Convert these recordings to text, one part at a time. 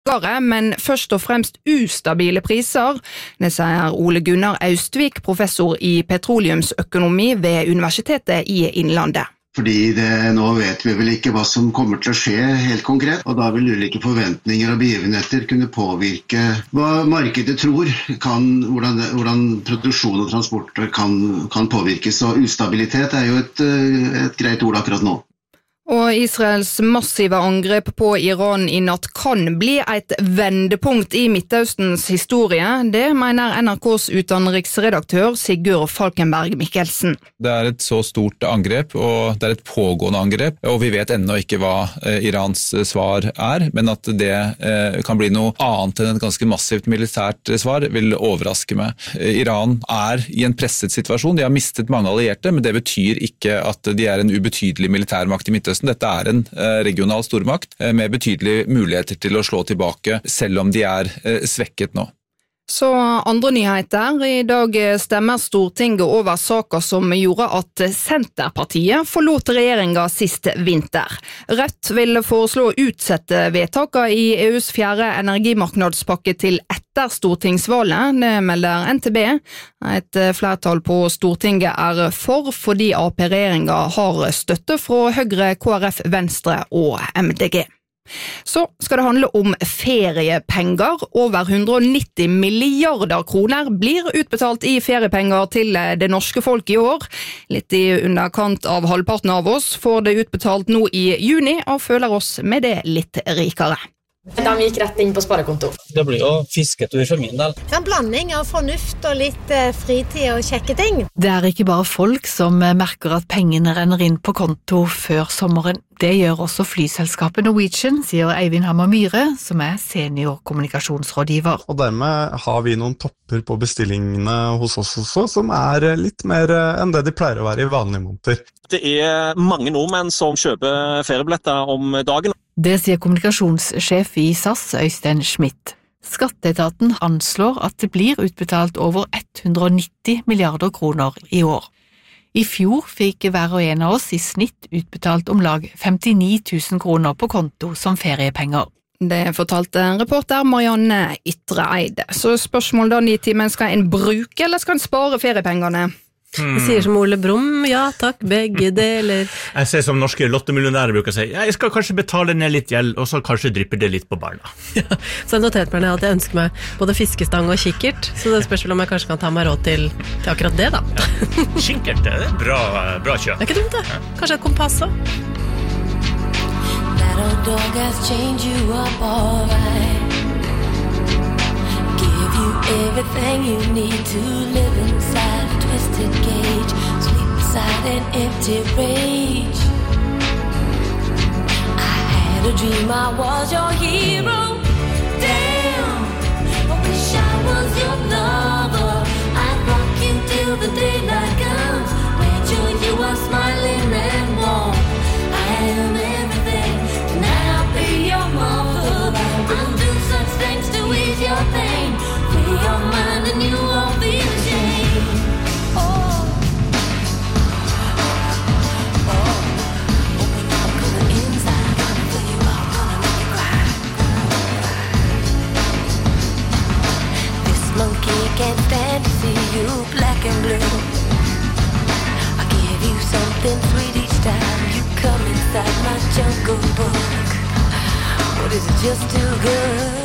men først og fremst ustabile priser. Det sier Ole Gunnar Austvik, professor i petroleumsøkonomi ved Universitetet i Innlandet. Fordi nå vet vi vel ikke hva som kommer til å skje helt konkret, og da vil ulike forventninger og begivenheter kunne påvirke hva markedet tror, hvordan produksjon og transport kan påvirkes. Og ustabilitet er jo et greit ord akkurat nå. Og Israels massive angrep på Iran i natt kan bli et vendepunkt i Midtøstens historie. Det mener NRKs utenriksredaktør Sigurd Falkenberg Mikkelsen. Det et så stort angrep, og det et pågående angrep, og vi vet ennå ikke hva Irans svar men at det kan bli noe annet enn et ganske massivt militært svar vil overraske meg. Iran i en presset situasjon, de har mistet mange allierte, men det betyr ikke at de en ubetydelig militærmakt i Midtøsten. Dette en regional stormakt med betydelige muligheter til å slå tilbake, selv om de svekket nå. Så andre nyheter. I dag stemmer Stortinget over saker som gjorde at Senterpartiet forlot regjeringen sist vinter. Rødt vil foreslå å utsette vedtaket i EUs 4. energimarknadspakke til etter stortingsvalget, det melder NTB. Et flertall på Stortinget for, fordi AP-regjeringen har støtte fra Høyre, KrF, Venstre og MDG. Så skal det handle om feriepenger. Over 190 milliarder kroner blir utbetalt i feriepenger til det norske folk i år. Litt i underkant av halvparten av oss får det utbetalt nå i juni, og føler oss med det litt rikere. De gikk rett inn på sparekonto. Det blir jo fisketur for min del. En blanding av fornuft og litt fritid og kjekke ting. Det ikke bare folk som merker at pengene renner inn på konto før sommeren. Det gjør også flyselskapet Norwegian, sier Eivind Hammer Myhre, som senior kommunikasjonsrådgiver. Og dermed har vi noen topper på bestillingene hos oss også, som litt mer enn det de pleier å være i vanlige måneder. Det mange nordmenn som kjøper feriebilletter om dagen. Det sier kommunikasjonssjef i SAS, Øystein Schmidt. Skatteetaten anslår at det blir utbetalt over 190 milliarder kroner i år. I fjor fikk hver og en av oss i snitt utbetalt om lag 59 000 kroner på konto som feriepenger. Det fortalte reporter Marianne Ytreeide. Så spørsmål da, Nitimen, skal en bruke eller skal en spare feriepengene? Jeg sier som Ole Brumm, ja takk, begge deler. Jeg ser som norske lottemillionærer bruker å si, jeg skal kanskje betale ned litt gjeld, og så kanskje drypper det litt på barna. Ja, så jeg noterte meg at jeg ønsker meg både fiskestang og kikkert, så det spørs vel om jeg kanskje kan ta meg råd til akkurat det da. Ja. Kikkert, det bra kjøp. Det ikke dumt det, kanskje et kompass også. That old dog has changed you up alright. Give you everything you need to live inside a twisted cage, sleep beside an empty rage. I had a dream I was your hero. Damn, I wish I was your lover. I'd rock you till the daylight comes, make sure you are smiling and warm. I am everything, tonight I'll be your mother. I'll do such things to ease your pain, free your mind and you won't be ashamed. Oh, open up from the inside, gonna fill you up, gonna make you cry. This monkey can't stand to see you black and blue. I give you something sweet each time you come inside my jungle book. What is it, just too good?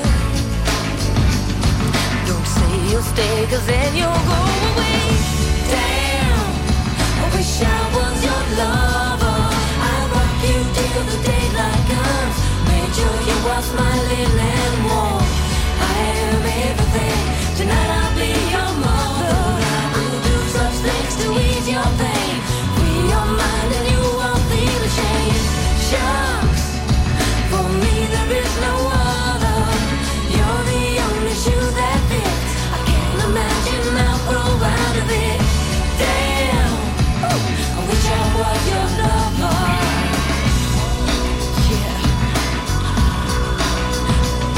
Don't say you'll stay, cause then you'll go away. Damn, I wish I was your lover. I'll rock you till the daylight comes, make sure you are smiling and warm. I am everything, tonight I'll be your mother. I'll do such things to ease your pain, free your mind and you won't feel ashamed. Shucks, for me there is no other. You're the only shoe that fits, I can't imagine I'll grow out of it. Damn, I wish I was your lover. Yeah.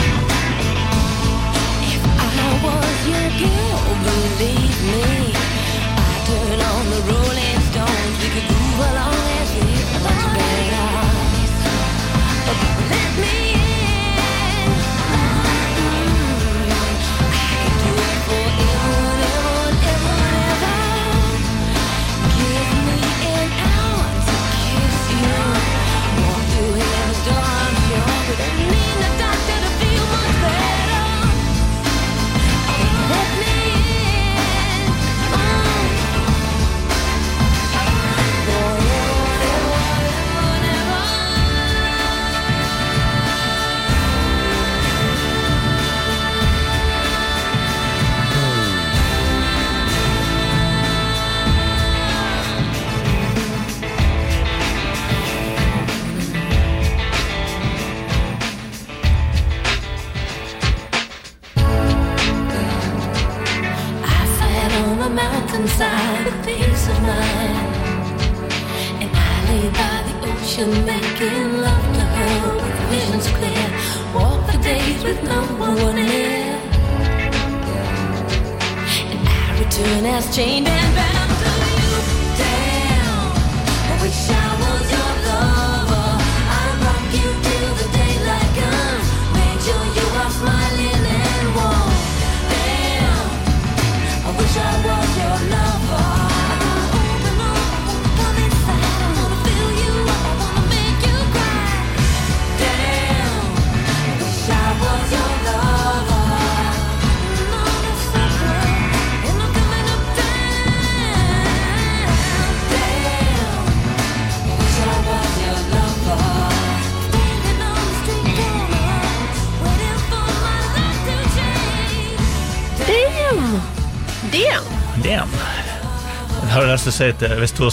inside a peace of mind. And I lay by the ocean making love to her with visions clear. Walk for days with no one near. And I return as chained and bound to you. Damn, I wish I was your lover. I'd rock you till the daylight comes. Make sure you are smiling and warm. Damn, I wish I was your lover. I wanna open up, I wanna come inside. I wanna fill you up, I wanna make you cry. Damn, I wish I was your lover. And all the supper, and I'm coming up down. Damn, I wish I was your lover. Standing on the street corner, waiting for my life to change. Damn. Jeg har lyst til å si at hvis hun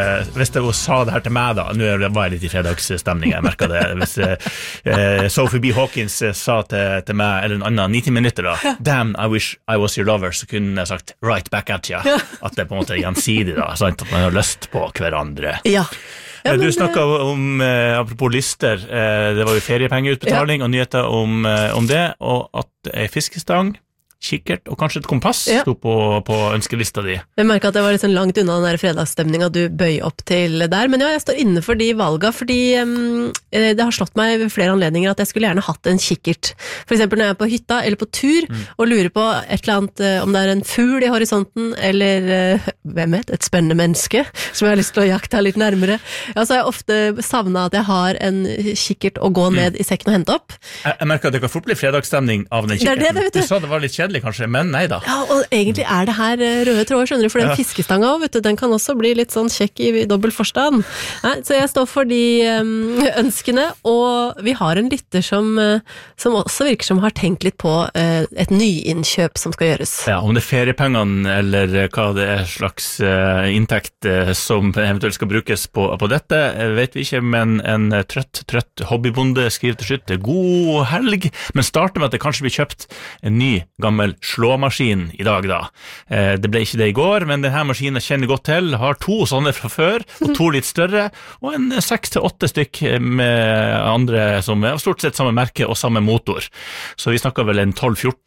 sa det her til meg da, nå var jeg litt i fredagsstemning, jeg merket det, hvis Sophie B. Hawkins sa til meg, eller en annen 90 minutter da, damn, I wish I was your lover, så kunne jeg sagt right back at you, at det på en måte er gjensidig da, sant? At man har lyst på hverandre. Ja. Du snakket om, apropos lister, det var jo feriepengeutbetaling og nyheter om det, og at fiskestang, kikkert og kanskje et kompass stod på ønskelista di. Jeg merket at det var litt sånn langt unna den der fredagsstemningen du bøy opp til der, men ja, jeg står inne for de valga, fordi det har slått meg ved flere anledninger at jeg skulle gjerne hatt en kikkert. For eksempel når jeg er på hytta eller på tur, og lurer på et eller annet, om det er en fugl i horisonten, eller hvem vet, et spennende menneske, som jeg har lyst til å jakte litt nærmere. Ja, så har jeg ofte savnet at jeg har en kikkert å gå ned i sekken og hente opp. Jeg merker at det kan fort bli fredagsstemning av den kikkerten. Det, du sa det var litt kjedelig kanskje, men nei da. Ja, og egentlig er det her røde tråder, skjønner du, for den fiskestanga, vet du, den kan også bli litt sånn kjekk i dobbelt forstand. Nei, så jeg står for de ønskene, og vi har en lytter som også virker som har tenkt litt på et nyinnkjøp som skal gjøres. Ja, om det er feriepengene, eller hva det er slags inntekt som eventuelt skal brukes på dette, vet vi ikke, men en trøtt hobbybonde skriver til slutt, god helg, men starter med at det kanskje blir kjøpt en ny gammel slåmaskin i dag da. Det ble ikke det i går, men denne maskinen kjenner godt til, har 2 sånne fra før, og 2 litt større, og en 6-8 stykk med andre som er stort sett samme merke og samme motor. Så vi snakker vel en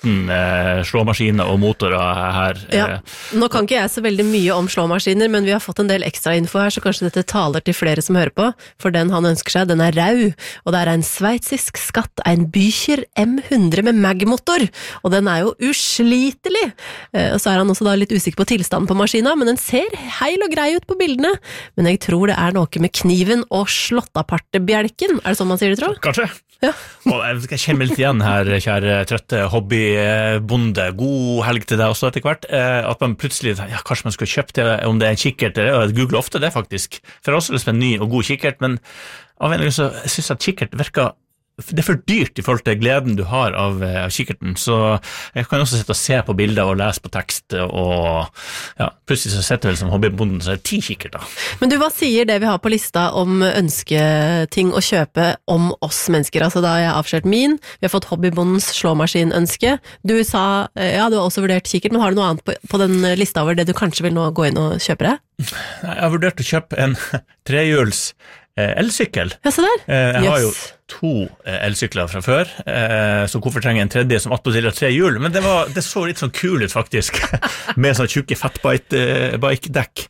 12-14 slåmaskiner og motorer her. Ja, nå kan ikke jeg så veldig mye om slåmaskiner, men vi har fått en del ekstra info her, så kanskje dette taler til flere som hører på, for den han ønsker seg, den er rau, og det er en sveitsisk skatt, en Bücher M100 med mag-motor, og den er jo uslitelig. Og så er han også da litt usikker på tilstanden på maskina, men den ser heil og grei ut på bildene. Men jeg tror det er noe med kniven og slåttapartebjelken. Er det sånn man sier det, tror? Kanskje. Ja. Og jeg skal kjenne litt igjen her, kjære trøtte hobbybonde. God helg til deg også etter hvert. At man plutselig, ja, kanskje man skal kjøpe det, om det er en kikkert, og jeg googler ofte det faktisk. For jeg har også lyst på en ny og god kikkert, men av en gang så synes jeg at kikkert virker det er for dyrt i forhold til gleden du har av kikkerten, så jeg kan også sitte og se på bilder og lese på tekst, og ja, plutselig så setter jeg som hobbybonden, så er det 10 kikkerter. Men du, hva sier det vi har på lista om ønsketing å kjøpe om oss mennesker? Altså da har jeg avslørt min, vi har fått hobbybondens slåmaskinønske, du sa, ja, du har også vurdert kikkert, men har du noe annet på den lista over det du kanskje vil nå gå inn og kjøpe deg? Jeg har vurdert å kjøpe en trehjuls elsykkel. Ja, så der. Jeg har jo 2 elsykler fra før, så hvorfor trenger jeg en tredje som attpåtil har 3 hjul? Men det så litt sånn kul ut faktisk, med sånn tjukke fatbike-dekk.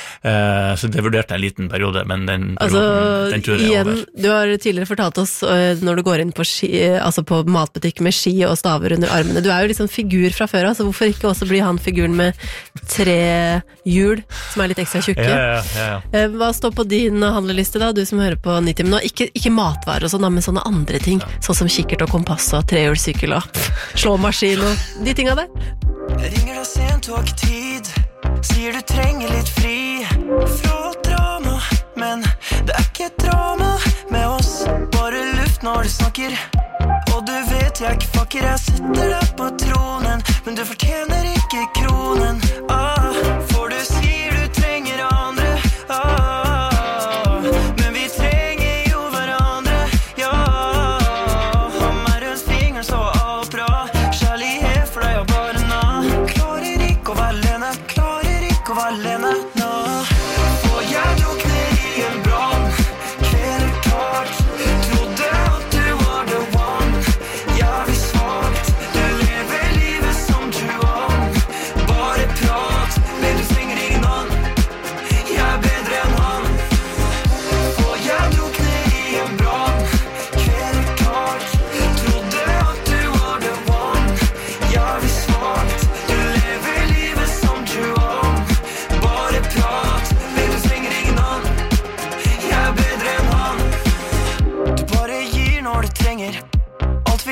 Så det vurderte jeg en liten periode, men den tror jeg igjen, over. Du har tidligere fortalt oss når du går inn på ski, altså på matbutikk med ski og staver under armene. Du er jo liksom figur fra før, så hvorfor ikke også bli han figuren med 3 hjul som er litt ekstra tjukke? Ja. Hva står på din handleliste da, du som hører på 90 minutter? Ikke matvarer og sånn, men sånne andre ting, sånn som kikkert og kompass og trehjulssykkel og slåmaskin og de tinga der. Jeg ringer deg sent og har ikke tid, sier du trenger litt fri fra drama, men det er ikke drama med oss, bare luft når du snakker. Og du vet jeg ikke fucker, jeg setter deg på tronen, men du fortjener ikke kronen. For du sier du trenger andre, men vi trenger jo hverandre. Ja, ha meg rundt fingeren så alt bra, kjærlighet for deg og bare na. Klarer ikke å være alene, klarer ikke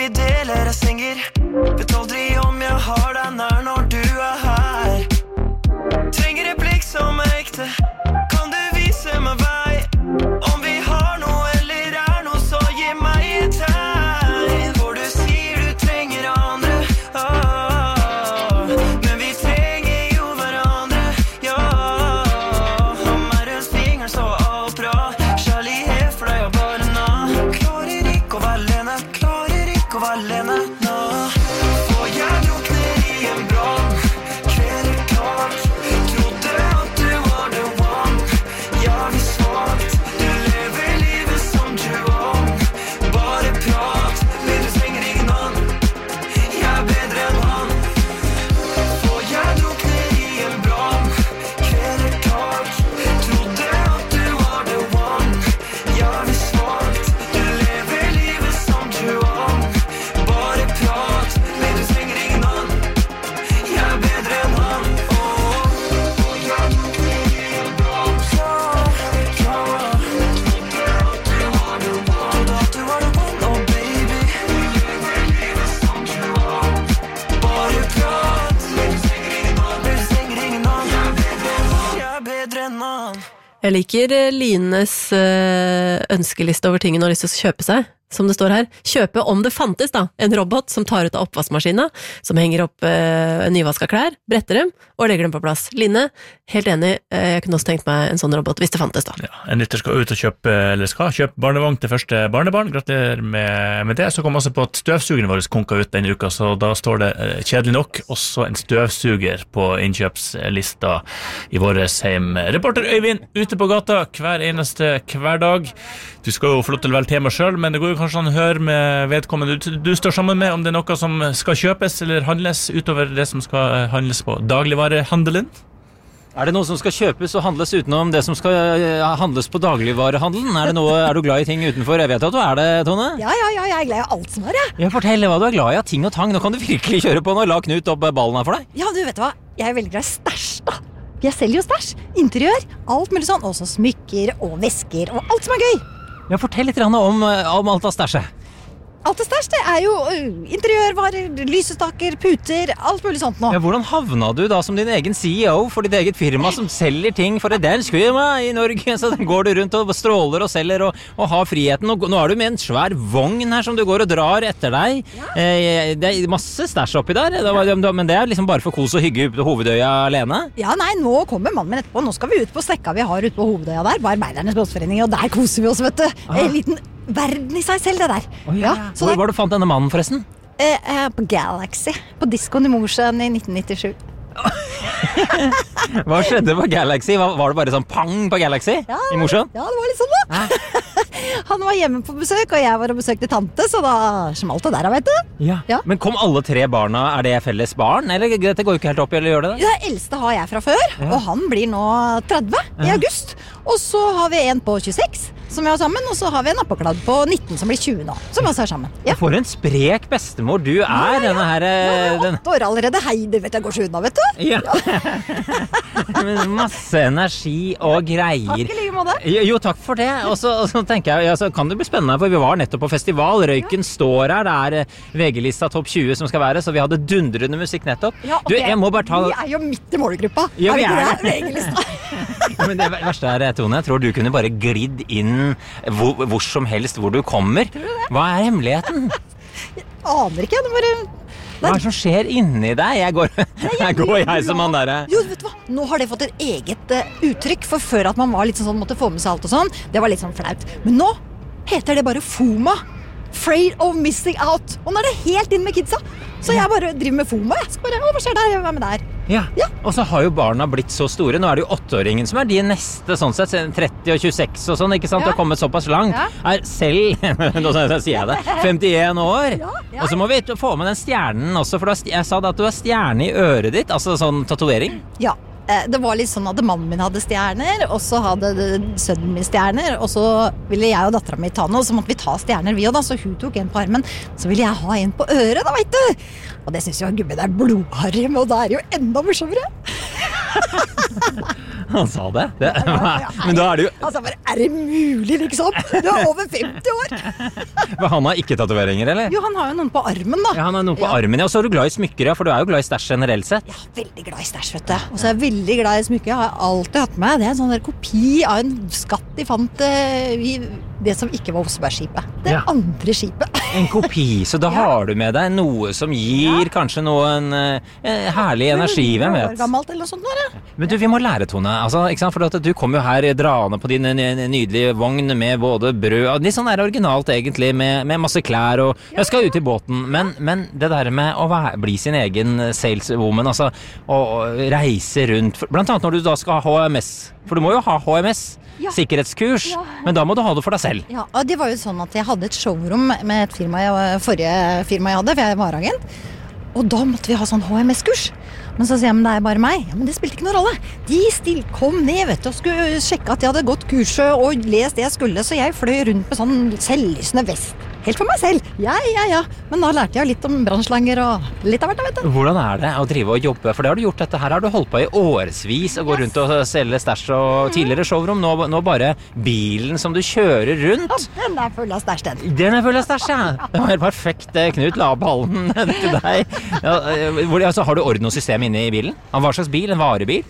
vi deler er senger. Vet aldri om jeg har deg nær når du er her. Trenger et blikk som er ekte. Kan du vise meg vei? Om vi har noe eller er noe, så gi meg et tegn. For du sier du trenger andre, men vi trenger jo hverandre, ja. Om meg rundt fingeren så alt bra. Kjærlighet for deg er bare nå. Klarer ikke å være alene, klarer ikke å være alene nå. For jeg drukner i en brann. Kvelder klart. Trodde at du var the one. Ja, vi svagt. Du lever livet som du om. Bare prat, men du trenger ingen annen. Jeg er bedre enn han. For jeg drukner i en brann. Kvelder klart. Trodde at du var the one. Ja, vi svagt. Du lever livet som du om. Bare prat, men du trenger ingen annen. Jeg er bedre enn han. For jeg drukner i en brann. Trodde at du var the one, oh baby. Du lever livet som du om. Bare prat, men du trenger ingen annen. Du trenger ingen annen. Jeg er bedre enn han. Jeg liker Lines ønskeliste over ting hun har lyst til å kjøpe seg, som det står her. Kjøpe om det fantes da, en robot som tar ut av oppvaskmaskina, som henger opp nyvaska klær, bretter dem og legger dem på plass. Line, helt enig, jeg kunne også tenkt meg en sånn robot hvis det fantes da. Ja, en lytter skal ut og kjøpe, eller skal kjøpe barnevogn til første barnebarn. Gratulerer med det. Så kom også på at støvsugeren vår konka ut denne uka, så da står det kjedelig nok også en støvsuger på innkjøpslista i våres heim. Reporter Øyvind ute på gata hver eneste hverdag. Du skal jo få lov til å velge tema selv, men det går jo kanskje an å høre med vedkommende du står sammen med om det er noe som skal kjøpes eller handles utover det som skal handles på dagligvarehandelen. Er det noe som skal kjøpes og handles utenom det som skal handles på dagligvarehandelen? Er du glad i ting utenfor? Jeg vet at du er det, Tone? Ja, jeg er glad i alt som er, jeg. Ja, fortell hva du er glad i av ting og tang. Nå kan du virkelig kjøre på nå. La Knut opp ballen her for deg. Ja, du vet hva? Jeg er veldig glad i stæsj, da. Jeg selger jo stæsj, interiør, alt mulig sånn. Også smykker og vesker og alt som er gøy. Ja, fortell litt om alt av stæsjet. Alt det stæsj, det er jo interiørvarer, lysestaker, puter, alt mulig sånt nå. Ja, hvordan havna du da som din egen CEO for ditt eget firma som selger ting for et dansk firma i Norge? Så går du rundt og stråler og selger og har friheten. Og nå er du med en svær vogn her som du går og drar etter deg. Ja. Det er masse stæsj oppi der, men det er liksom bare for kos og hygge på Hovedøya alene? Ja, nei, nå kommer mannen min etterpå. Nå skal vi ut på stekka vi har ute på Hovedøya der, på Arbeidernes Båtsforening, og der koser vi oss, vet du. En liten verden i seg selv, det der. Ja. Hvor var du fant denne mannen, forresten? På Galaxy, på Diskoen i Mosjøen i 1997. Hva skjedde på Galaxy? Var det bare sånn pang på Galaxy i Mosjøen? Ja, det var litt sånn da. Han var hjemme på besøk, og jeg var og besøkte tante, så da smalt det der, vet du. Ja. Men kom alle tre barna, er det felles barn? Eller dette går jo ikke helt opp, eller gjør det? Det eldste har jeg fra før, og han blir nå 30 i august. Og så har vi en på 26, som vi har sammen, og så har vi en appekladd på 19 som blir 20 nå, som også er sammen. Ja. For en sprek bestemor du er, denne her... Ja, 8 år allerede, hei, det vet jeg går så unna, vet du. Ja. Masse energi og greier. Takk i like måte. Jo, takk for det. Og så tenker jeg, så kan det bli spennende, for vi var nettopp på festival, Røyken står her, det er VG-lista topp 20 som skal være, så vi hadde dundrende musikk nettopp. Ja, du, jeg må bare ta... Vi er jo midt i målgruppa. Ja, vi er det. VG-lista. Men det verste er, Tone, jeg tror du kunne bare glidd inn hvor som helst hvor du kommer. Hva er hemmeligheten? Jeg aner ikke, det bare... Hva er det som skjer inni deg? Jeg går som han der. Jo, vet du hva? Nå har det fått et eget uttrykk, for før at man var litt sånn, måtte få med seg alt og sånn, det var litt sånn flaut. Men nå heter det bare FOMA. Afraid of missing out. Og nå er det helt inn med kidsa. Så jeg bare driver med FOMA. Jeg skal bare, hva skjer der? Jeg vil være med der. Ja. Og så har jo barna blitt så store. Nå er det jo 8-åringen som er de neste, sånn sett, 30 og 26 og sånn, ikke sant? Det har kommet såpass langt. Er selv, nå sier jeg det, 51 år. Og så må vi få med den stjernen også, for jeg sa da at du har stjerne i øret ditt, altså sånn tatovering. Ja. Det var litt sånn at mannen min hadde stjerner, og så hadde sønnen min stjerner, og så ville jeg og datteren min ta noe, og så måtte vi ta stjerner vi, og da, så hun tok en på armen, så ville jeg ha en på øret, da, vet du. Og det synes jo gubben er blodharry, og da er det jo enda morsommere. Han sa det? Men da det jo... Altså, det mulig, liksom? Du over 50 år! Men han har ikke tatoveringer, eller? Jo, han har jo noen på armen, da. Ja, han har noen på armen, ja. Og så du glad i smykker, ja, for du jo glad i stæsj generelt sett. Ja, veldig glad i stæsj, vet du. Og så jeg veldig glad i smykker. Jeg har alltid hatt med. Det en sånn der kopi av en skatt de fant i det som ikke var Osebergskipet. Det andre skipet. En kopi, så da har du med deg noe som gir kanskje noen herlig energi, hvem vet? Gammelt eller noe sånt, da. Men du, vi må lære, Tone, altså, ikke sant? For at du kom jo her draende på din nydelige vogn med både brød, og litt sånn originalt egentlig, med masse klær, og jeg skal ut i båten, men det der med å bli sin egen saleswoman, altså, og reise rundt, blant annet når du da skal ha HMS, for du må jo ha HMS, sikkerhetskurs, men da må du ha det for deg selv. Ja, og det var jo sånn at jeg hadde et showroom med et forrige firma jeg hadde, for jeg var agent, og da måtte vi ha sånn HMS-kurs. Men så sier jeg, men det bare meg. Ja, men det spilte ikke noen rolle. De kom ned, vet du, og skulle sjekke at jeg hadde gått kurset og lest det jeg skulle, så jeg fløy rundt med sånn selvlysende vest. Helt for meg selv. Ja. Men da lærte jeg litt om brannslanger og litt av hvert, vet du. Hvordan det å drive og jobbe? For det har du gjort, dette her har du holdt på i årsvis og gå rundt og selge stæsj og tidligere showroom. Nå bare bilen som du kjører rundt. Ja, den full av stæsj, den. Den full av stæsj, ja. Det var helt perfekt. Knut, la ballen til deg. Ja, altså, har du orden og system inne i bilen? Hva slags bil? En varebil?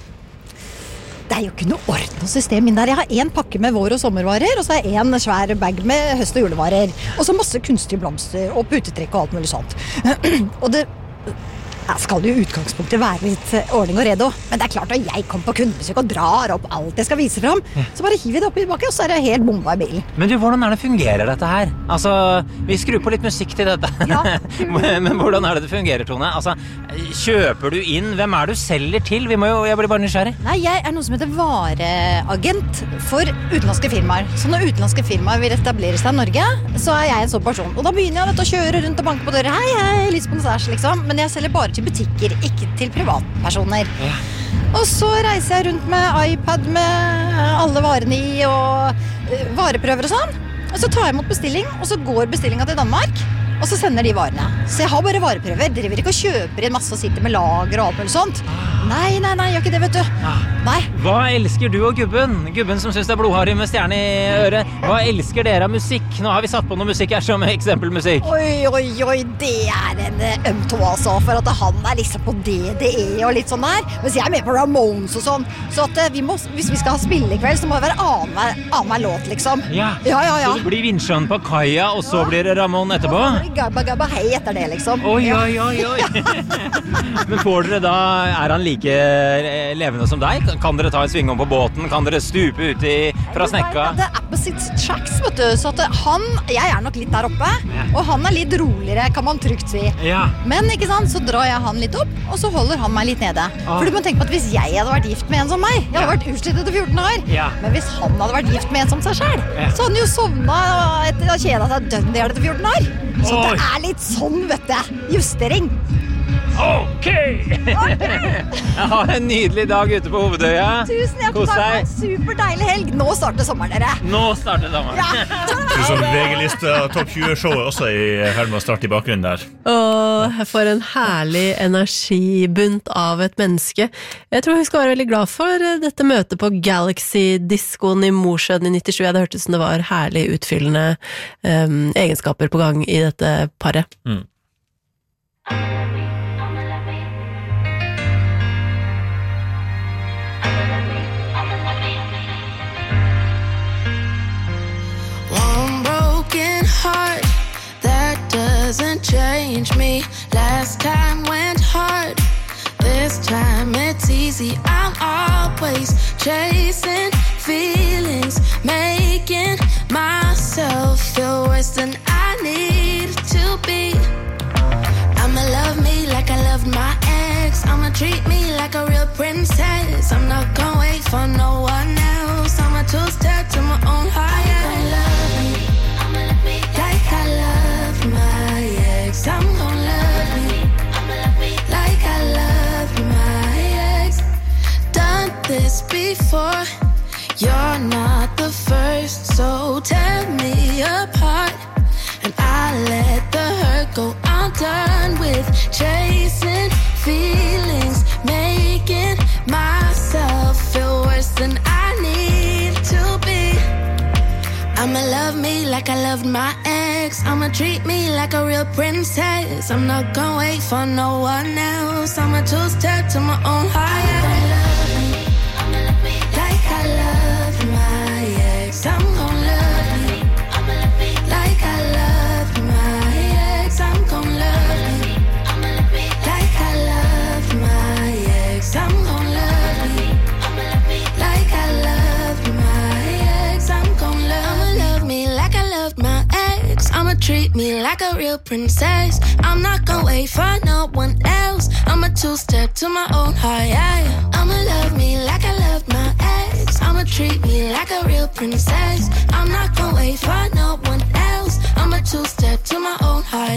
Det jo ikke noe orden og system inn der. Jeg har en pakke med vår- og sommervarer, og så har jeg en svær bag med høst- og julevarer. Og så masse kunstige blomster og putetrekk og alt mulig sånt. Og det skal jo i utgangspunktet være litt ordning og redo. Men det klart at jeg kommer på kundebesøk og drar opp alt jeg skal vise frem. Så bare hiver vi det opp i bakken, og så det helt bomba i bilen. Men du, hvordan det fungerer dette her? Altså, vi skrur på litt musikk til dette. Ja. Men hvordan det fungerer, Tone? Altså, kjøper du inn? Hvem du selger til? Jeg blir bare nysgjerrig. Nei, jeg noe som heter vareagent for utenlandske firmaer. Så når utenlandske firmaer vil etablere seg i Norge, så jeg en sånn person. Og da begynner jeg å kjøre rundt og banke på døra. Hei, lyst på noe stæsj, liksom. Men jeg selger bare til butikker, ikke til privatpersoner. Ja. Og så reiser jeg rundt med iPad med alle varene i og vareprøver og sånn. Og så tar jeg imot bestilling, og så går bestillingen til Danmark, og så sender de varene. Så jeg har bare vareprøver, driver ikke og kjøper inn masse og sitter med lager og alt mulig sånt. Nei, gjør ikke det, vet du. Nei. Hva elsker du og gubben? Gubben som synes det blodharry med stjerne i øret. Hva elsker dere av musikk? Nå har vi satt på noe musikk her som eksempelmusikk. Oi, det en ømtå altså, for at han liksom på DDE og litt sånn der. Mens jeg med på Ramones og sånn. Så at hvis vi skal ha spille i kveld, så må det være annenhver låt, liksom. Ja. Så det blir Vinsjøen på kaia, og så blir det Ramon etterpå? Gabba hei etter det, liksom. Oi. Men får dere da, han like levende som deg? Kan dere ta en sving om på båten? Kan dere stupe ut fra snekka? Det opposite tracks, vet du. Så at jeg nok litt der oppe, og han litt roligere, kan man trygt si. Ja. Men ikke sant, så drar jeg han litt opp, og så holder han meg litt nede. For du må tenke på at hvis jeg hadde vært gift med en som meg, jeg hadde vært utslitt etter 14 år, men hvis han hadde vært gift med en som seg selv, så hadde han jo sovnet etter å kjede seg dønn det etter 14 år. Så det litt sånn, vet du. Justering. Ok! Jeg har en nydelig dag ute på Hovedøya. Tusen hjertelig takk. En super deilig helg. Nå starter sommeren, dere. Nå starter sommeren. Ja. Så VG-lista Topp 20-showet også i ferd med å starte i bakgrunnen der. Jeg får en herlig energibunt av et menneske. Jeg tror vi skal være veldig glad for dette møtet på Galaxy-diskoen i Mosjøen i 97. Det hørtes som det var herlig utfyllende egenskaper på gang i dette paret. Heart that doesn't change me. Last time went hard, this time it's easy. I'm always chasing feelings, making myself feel worse than I need to be. I'ma love me like I loved my ex. I'ma treat me like a real princess. I'm not gonna wait for no one else. I'ma two-step to my own heart. I love me like I love my ex. I'm gonna love me like I love my ex. Done this before. You're not the first, so tear me apart, and I let the hurt go. I'm done with chasing feelings, making my like I loved my ex. I'ma treat me like a real princess. I'm not gonna wait for no one else. I'ma two-step to my own higher. I'ma love me like I loved my ex. I'm gonna love me. I'ma love me like I loved my ex. I'm gonna love me. I'ma love me like I loved my ex. I'm gonna love me. I'ma love me like I loved my ex. I'm gonna love me like I loved my ex. I'ma treat me like a real princess. I'm not gonna wait for no one else. I'ma two-step to my own high. I'ma love me like I loved my ex. I'ma treat me like a real princess. I'm not gonna wait for no one else. I'ma two-step to my own high.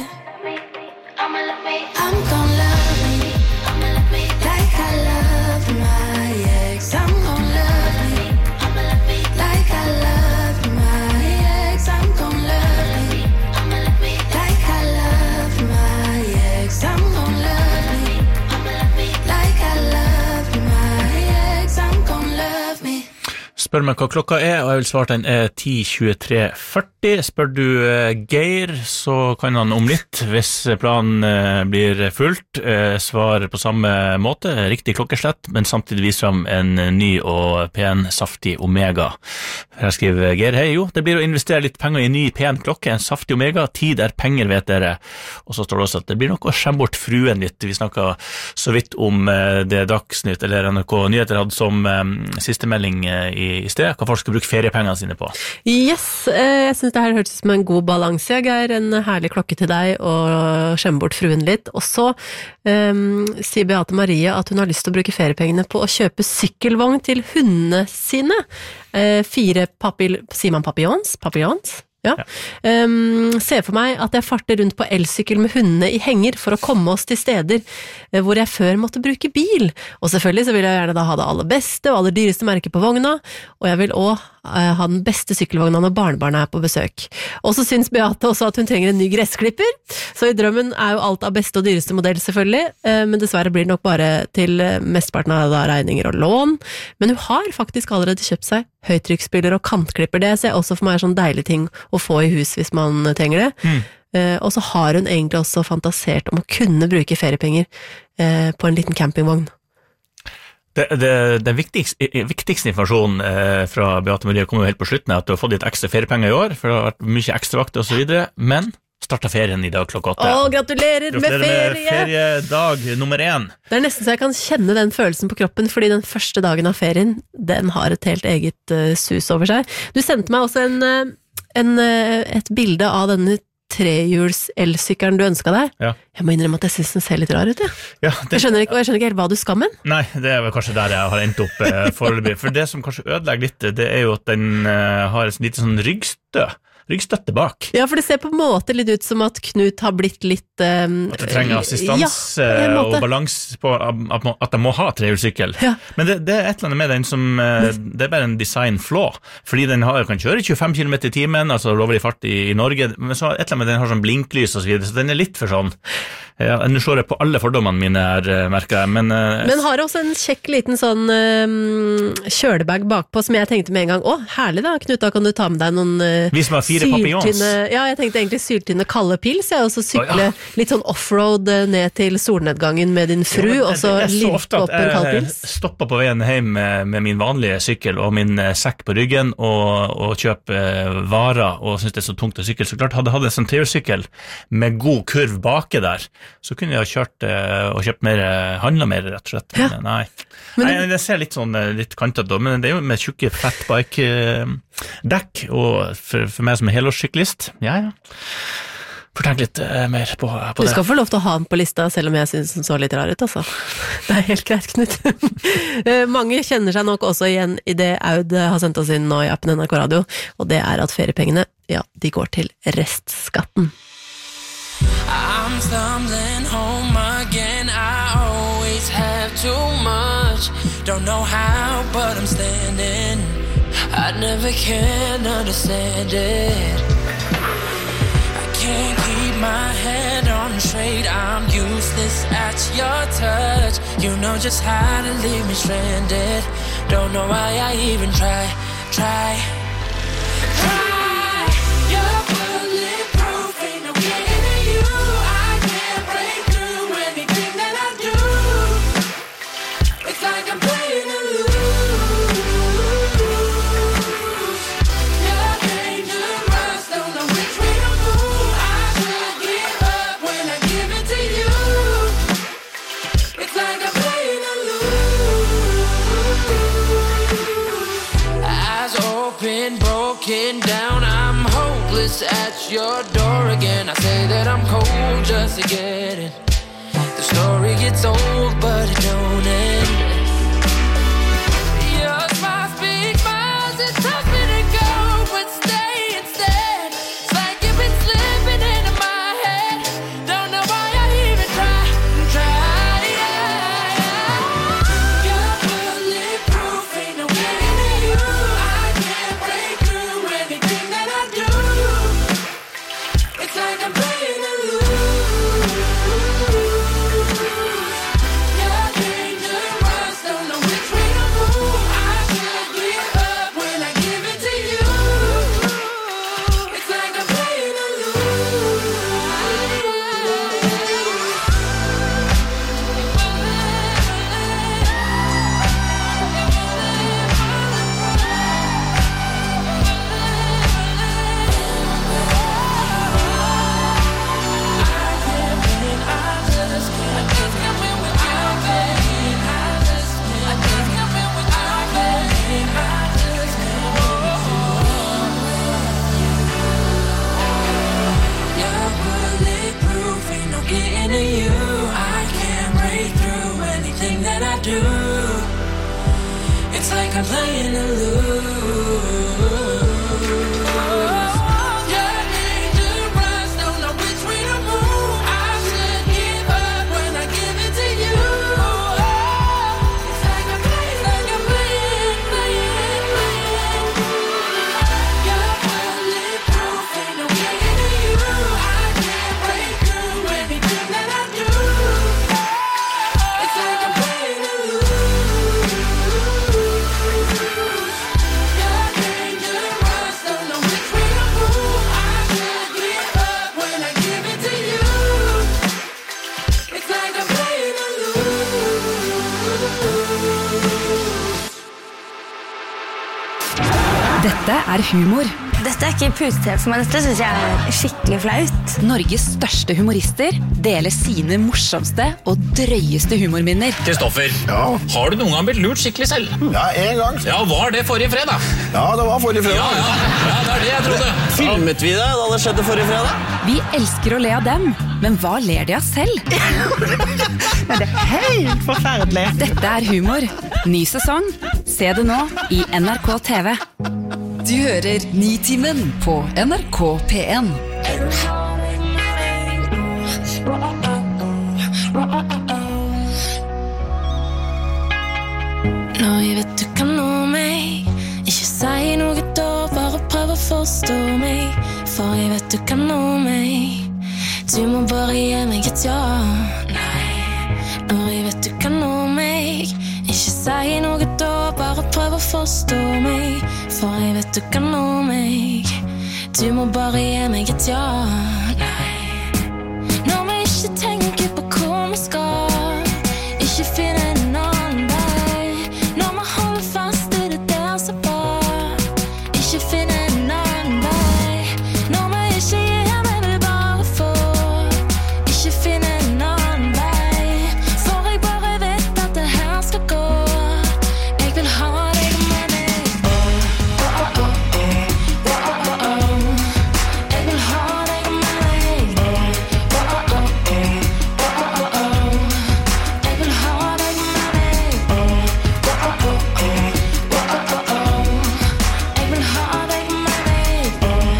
I'ma love me. I'm gonna love me. I'ma love me like I loved my ex. I'm gonna love me. I'ma love me like I loved my ex. I'm gonna love me. I'ma love me like I loved my ex. I'm gonna love me. I'ma love me like I loved my ex. I'm gonna love me. Spør meg hva klokka og jeg vil svare den 10:23:40. Spør du Geir, så kan han om litt, hvis planen blir fulgt, svare på samme måte, riktig klokkeslett, men samtidig viser ham en ny og pen, saftig Omega. Her skriver Geir, hei jo, det blir å investere litt penger i en ny, pen klokke, en saftig Omega, tid penger, vet dere. Og så står det også at det blir nok å skjemme bort fruen litt. Vi snakket så vidt om det Dagsnytt, eller NRK Nyheter hadde som siste melding i sted, hva folk skal bruke feriepengene sine på. Yes, jeg synes det her hørtes som en god balanse, Geir, en herlig klokke til deg og skjemme bort fruen litt. Og så sier Beate Marie at hun har lyst til å bruke feriepengene på å kjøpe sykkelvogn til hundene sine. 4 sier man papillons? Ja. Ser for meg at jeg farter rundt på elsykkel med hundene i henger for å komme oss til steder hvor jeg før måtte bruke bil. Og selvfølgelig så vil jeg gjerne da ha det aller beste og aller dyreste merket på vogna, og jeg vil også ha den beste sykkelvogna når barnebarna på besøk. Og så syns Beate også at hun trenger en ny gressklipper, så i drømmen jo alt av beste og dyreste modell selvfølgelig, men dessverre blir det nok bare til mesteparten av regninger og lån. Men hun har faktisk allerede kjøpt seg høytrykksspyler og kantklipper. Det ser jeg også for meg sånn deilig ting å få i hus hvis man trenger det. Og så har hun egentlig også fantasert om å kunne bruke feriepenger på en liten campingvogn. Det viktigste informasjonen fra Beate Marie kommer jo helt på slutten, at du har fått litt ekstra feriepenger i år, for det har vært mye ekstra vakter og så videre, men startet ferien i dag klokka 8. Gratulerer med ferie! Feriedag nummer 1. Det nesten så jeg kan kjenne den følelsen på kroppen, fordi den første dagen av ferien, den har et helt eget sus over seg. Du sendte meg også et bilde av denne trehjuls elsykkelen du ønsket deg. Ja. Jeg må innrømme at jeg synes den ser litt rar ut. Ja, jeg skjønner ikke helt hva du skal med. Nei, det vel kanskje der jeg har endt opp foreløpig. For det som kanskje ødelegger litt, det jo at den har et lite sånn ryggstøtte bak. Ja, for det ser på en måte litt ut som at Knut har blitt litt at det trenger assistans og balans på at de må ha trehjulssykkel. Ja. Men det et eller annet med den som det bare en design flaw, fordi den kan kjøre 25 km i timen, altså lovlig fart i Norge, men så et eller annet med den har sånn blinklys og så videre, så den litt for sånn. Ja, nå slår jeg på alle fordommene mine her, merker jeg, men har også en kjekk liten sånn kjølebag bakpå, som jeg tenkte med en gang, herlig da, Knut, da kan du ta med deg noen vi som har 4 papillons. Ja, jeg tenkte egentlig syltynne kalde pils, og så sykle litt sånn offroad ned til solnedgangen med din fru, og så lirke opp en kald pils. Jeg stoppet på veien hjem med min vanlige sykkel og min sekk på ryggen og kjøpe varer, og synes det så tungt å sykle. Så klart, hadde jeg en sånn trehjulssykkel med god kurv bake der, så kunne jeg ha kjørt og kjøpt mer, handlet mer rett og slett. Men, nei, det ser litt sånn litt kantet da, men det jo med tjukke fatbike dekk, og for meg som helårssyklist, ja. Fortenk litt mer på det. Du skal få lov til å ha den på lista, selv om jeg synes den så litt rar ut, altså. Det helt greit, Knut. Mange kjenner seg nok også igjen i det Aud har sendt oss inn nå i appen NRK Radio, og det at feriepengene, ja, de går til restskatten. I'm stumbling home again, I always have too much, don't know how, but I'm standing, I never can understand it, I can't keep my head on straight, I'm useless at your touch, you know just how to leave me stranded, don't know why I even try walking down, I'm hopeless at your door again. I say that I'm cold just to get in. The story gets old, but it don't end. Your smile speaks miles, it tells me to go, but stay instead. It's like you've been slipping into my head. Don't know why I even try. You're bulletproof, ain't no getting to you. I can't break through anything that I do. It's like I'm playing a lose. You're dangerous, don't know which way to move. I should give up when I give it to you. It's like I'm playing a lose. You're bulletproof, ain't no getting to you. I can't break through anything that I do. It's like I'm playing a lose. You're dangerous, don't know which way to move. I should give up when I give it to you. It's like I'm playing. You're bulletproof, ain't no getting to you. I can't break through anything that I do. It's like I'm playing a lose. You're dangerous, don't know which way to move. I should give up when I give it to you. It's like I'm playing a lose. Dette humor. Dette ikke putetv for meg, dette synes jeg skikkelig flaut. Norges største humorister deler sine morsomste og drøyeste humorminner. Kristoffer, har du noen gang blitt lurt skikkelig selv? Ja, en gang. Ja, var det forrige fredag? Ja, det var forrige fredag. Ja, det det jeg trodde. Filmet vi det da det skjedde forrige fredag? Vi elsker å le av dem, men hva ler de av selv? Det helt forferdelig. Dette humor. Ny sesong. Se det nå i NRK TV. Du hører Nitimen på NRK P1. Nå, jeg vet du kan nå meg. Ikke si noe da, bare prøv å forstå meg. For jeg vet du kan nå meg. Du må bare gi meg et ja. Nei, når jeg vet du kan nå meg. Ikke si noe da, bare prøv å forstå meg. For jeg vet du kan nå meg. Du må bare gi meg et ja. Nei, når vi ikke tenker på hvor vi skal. Ikke finne en annen vei. Når vi holder fast i det der så bra. Ikke finne en annen vei. Når vi ikke gir meg vil bare få. Ikke finne en annen vei. For jeg bare vet at det her skal gå. Jeg vil ha deg med meg. Jeg vil ha deg med meg. Jeg vil ha deg med meg. Jeg vil ha deg med meg.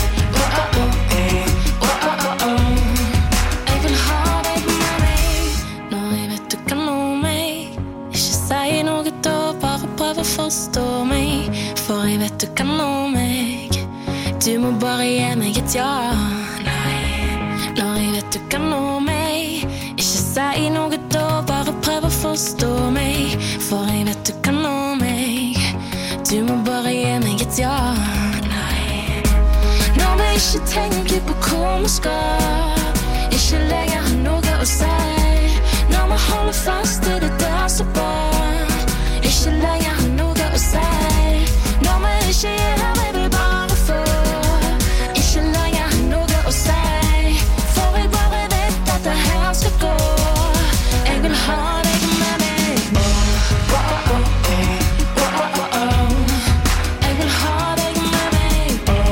Jeg vil ha deg med meg. Når jeg vet du kan nå meg. Ikke si noe da, bare prøv å forstå meg. For jeg vet du kan nå meg. Du må bare gi meg et ja. Nei, når jeg vet du kan nå meg. Ikke si noe da, bare prøv å forstå meg. For jeg vet du kan nå meg. Du må bare gi meg et ja. Nei, når vi ikke tenker på hvor vi skal. Ikke lenger har noe å si. Når vi holder fast i det der så bra. Ikke lenger har noe å si. Når vi ikke gir meg vil bare få. Ikke lenger har noe å si. For jeg bare vet at det her skal gå. Jeg vil ha deg med meg. Jeg vil ha deg med meg.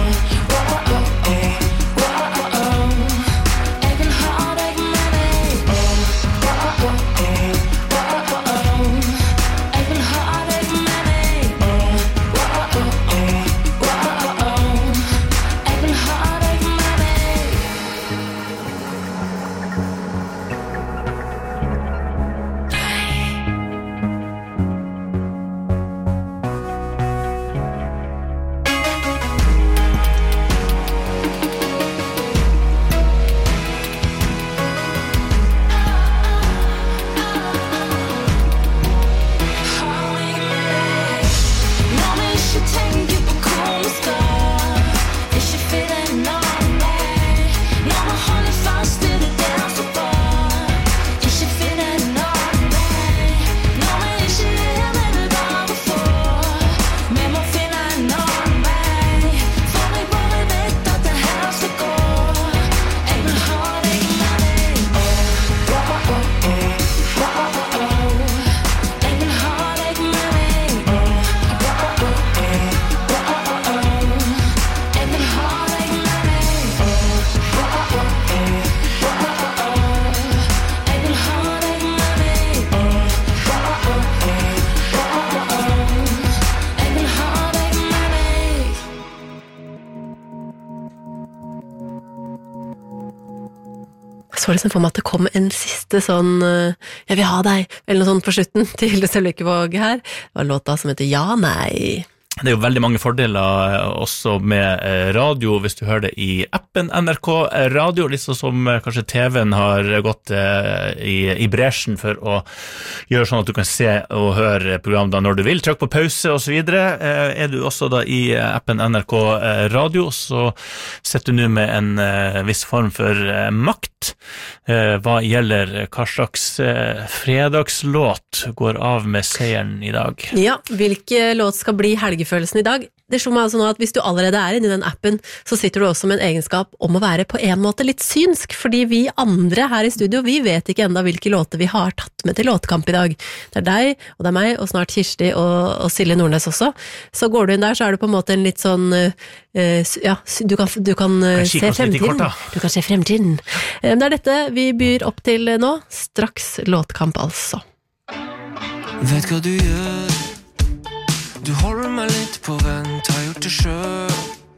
så liksom for meg at det kom en siste sånn jeg vil ha deg, eller noe sånt på slutten til Hilde Sølvekevåg her. Det var låta som heter Ja, nei. Det er jo veldig mange fordeler også med radio, hvis du hører det i appen NRK Radio, liksom som kanskje TV-en har gått i bresjen for å gjøre sånn at du kan se og høre program da når du vil. Trykk på pause og så videre. Er du også da i appen NRK Radio, så setter du nå med en viss form for makt. Hva gjelder hva slags fredagslåt går av med seieren i dag? Ja, hvilke låt skal bli helgefølelsen i dag? Det slår meg altså nå at hvis du allerede er inne i den appen, så sitter du også med en egenskap om å være på en måte litt synsk, fordi vi andre her i studio, vi vet ikke enda hvilke låter vi har tatt med til låtkamp i dag. Det er deg, og det er meg, og snart Kirsti og Silje Nordnes også. Så går du inn der, så er du på en måte en litt sånn, ja, du kan se fremtiden. Du kan se fremtiden. Det er dette vi byr opp til nå, straks låtkamp altså. Vet hva du gjør? Du holder meg litt på vent, har gjort det selv.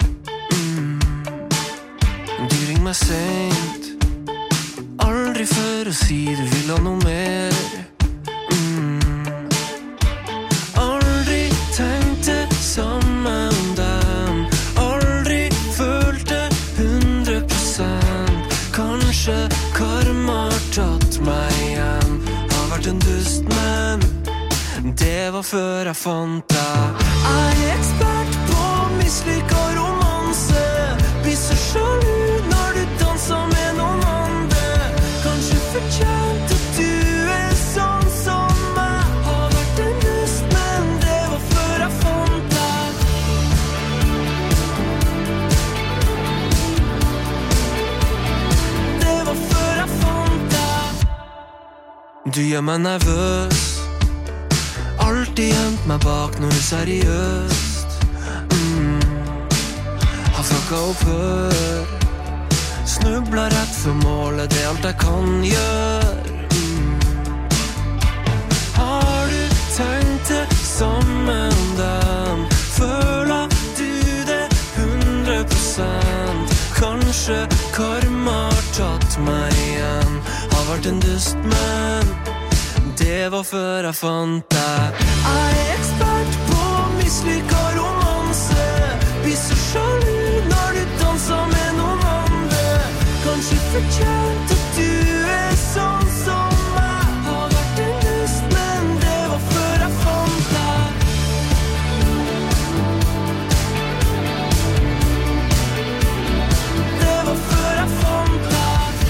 Du ringer meg sent, aldri før å si du vil ha noe mer. Aldri tenkte samme om dem, aldri følte 100%. Kanskje karma har tatt meg igjen, har vært en dust, men det var før jeg fant deg. Jeg er ekspert på mislykket romanse, blir så sjalu når du danser med noen andre. Kanskje fortjent at du er sånn som meg. Har vært en dust, men det var før jeg fant deg. Det var før jeg fant deg. Du gjør meg nervøs, alltid gjemt meg bak når du seriøst har fucka opp før, snubla rett for målet, det er alt jeg kan gjøre. Har du tenkt det samme om dem? Føler du det 100%? Kanskje karma har tatt meg igjen, har vært en dust, men det var før jeg fant deg. Jeg er ekspert på mislykket romanse, blir så sjalu når du danser med noen andre. Kanskje fortjent at du er sånn som meg. Har vært en dust, men det var før jeg fant deg. Det var før jeg fant deg.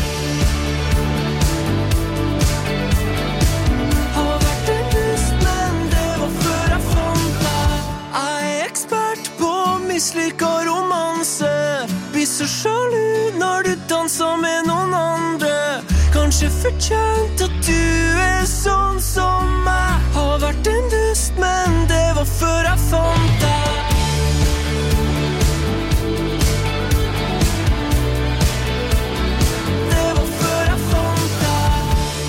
Mislykket romanse, blir så sjalu når du danser med noen andre. Kanskje fortjent at du er sånn som meg. Har vært en dust, men det var før jeg fant deg. Det var før jeg fant deg.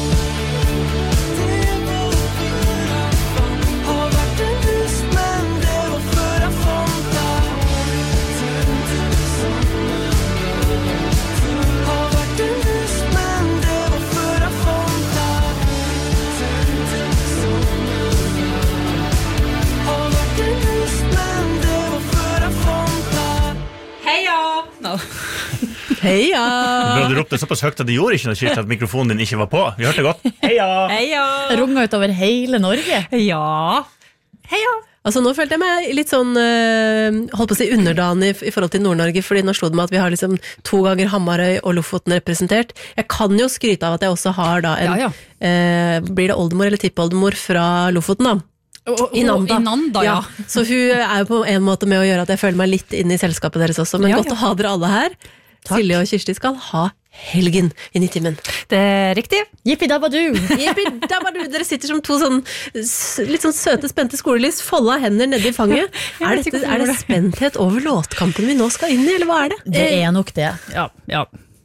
Det var før jeg fant deg. Har vært en dust, men det var før jeg fant deg. Heia! Bra, du ropte såpass høyt at det gjorde ikke noe skilt at mikrofonen din ikke var på. Vi hørte godt. Heia! Heia! Runga utover hele Norge. Ja. Heia! Altså nå følte jeg meg litt sånn, holdt på å si underdanig i forhold til Nord-Norge, fordi nå slo det meg at vi har liksom 2 ganger Hamarøy og Lofoten representert. Jeg kan jo skryte av at jeg også har da en, blir det oldemor eller tippoldemor fra Lofoten da? Inanda, ja. Så hun er jo på en måte med å gjøre at jeg føler meg litt inne i selskapet deres også, men godt å ha dere alle her. Takk. Silje og Kirsti skal ha helgen i 90-timen. Det er riktig. Jippi-dabba-du. Jippi-dabba-du. Dere sitter som 2 sånn, litt sånn søte, spente skolelys, folda hender nede i fanget. Er det spenthet over låtkampen vi nå skal inn i, eller hva er det? Det er nok det. Ja.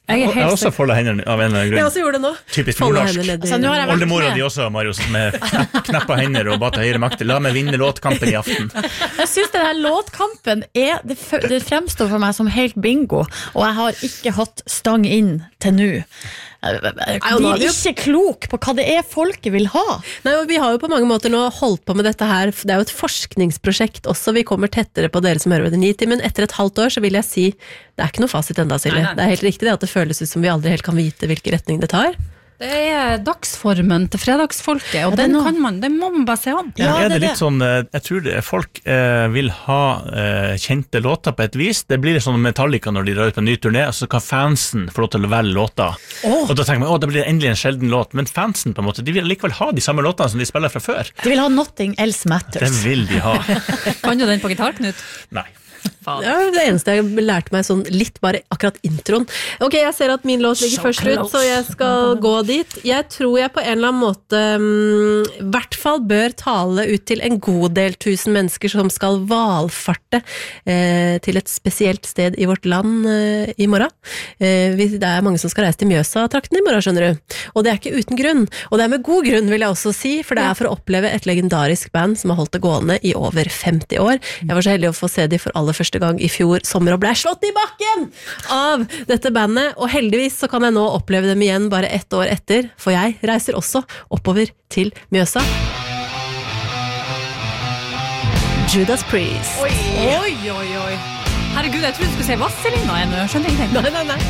Jeg har også foldet hendene av en eller annen grunn. Jeg også gjorde det nå. Typisk Foldet nordnorsk. hendene ned i- Oldemora di også, Marius, med kneppa hender og bata høyre makter. La meg vinne låtkampen i aften. Jeg synes denne låtkampen det fremstår for meg som helt bingo, og jeg har ikke hatt stang inn til nå. Jeg blir ikke klok på hva det er folket vil ha. Nei, og vi har jo på mange måter nå holdt på med dette her. Det er jo et forskningsprosjekt også. Vi kommer tettere på dere som hører ved det 9 timen. Etter et halvt år så vil jeg si, det er ikke noe fasit enda, Silje. Det er helt riktig det at det føles ut som vi aldri helt kan vite hvilken retning det tar. Det er dagsformen til fredagsfolket, og den må man bare se an. Ja, er det litt sånn, jeg tror folk vil ha kjente låter på et vis. Det blir sånn Metallica når de drar ut på en ny turné, og så kan fansen få lov til å velge låter. Og da tenker man, da blir det endelig en sjelden låt. Men fansen på en måte, de vil likevel ha de samme låtene som de spiller fra før. De vil ha Nothing Else Matters. Det vil de ha. Kan du den på gitar, Knut? Nei. Ja, det eneste jeg lærte meg sånn litt bare akkurat introen. Ok, jeg ser at min låt ligger først ut, så jeg skal gå dit. Jeg tror jeg på en eller annen måte i hvert fall bør tale ut til en god del tusen mennesker som skal valfarte til et spesielt sted i vårt land i morgen. Det er mange som skal reise til Mjøsa-trakten i morgen, skjønner du. Og det er ikke uten grunn. Og det er med god grunn, vil jeg også si, for det er for å oppleve et legendarisk band som har holdt det gående i over 50 år. Jeg var så heldig å få se de for aller første gang i fjor sommer og ble slått i bakken av dette bandet, og heldigvis så kan jeg nå oppleve dem igjen bare 1 år etter, for jeg reiser også oppover til Mjøsa. Judas Priest. Oi. Herregud, jeg trodde du skulle si Vasselina igjen, jeg skjønner ingenting. Nei.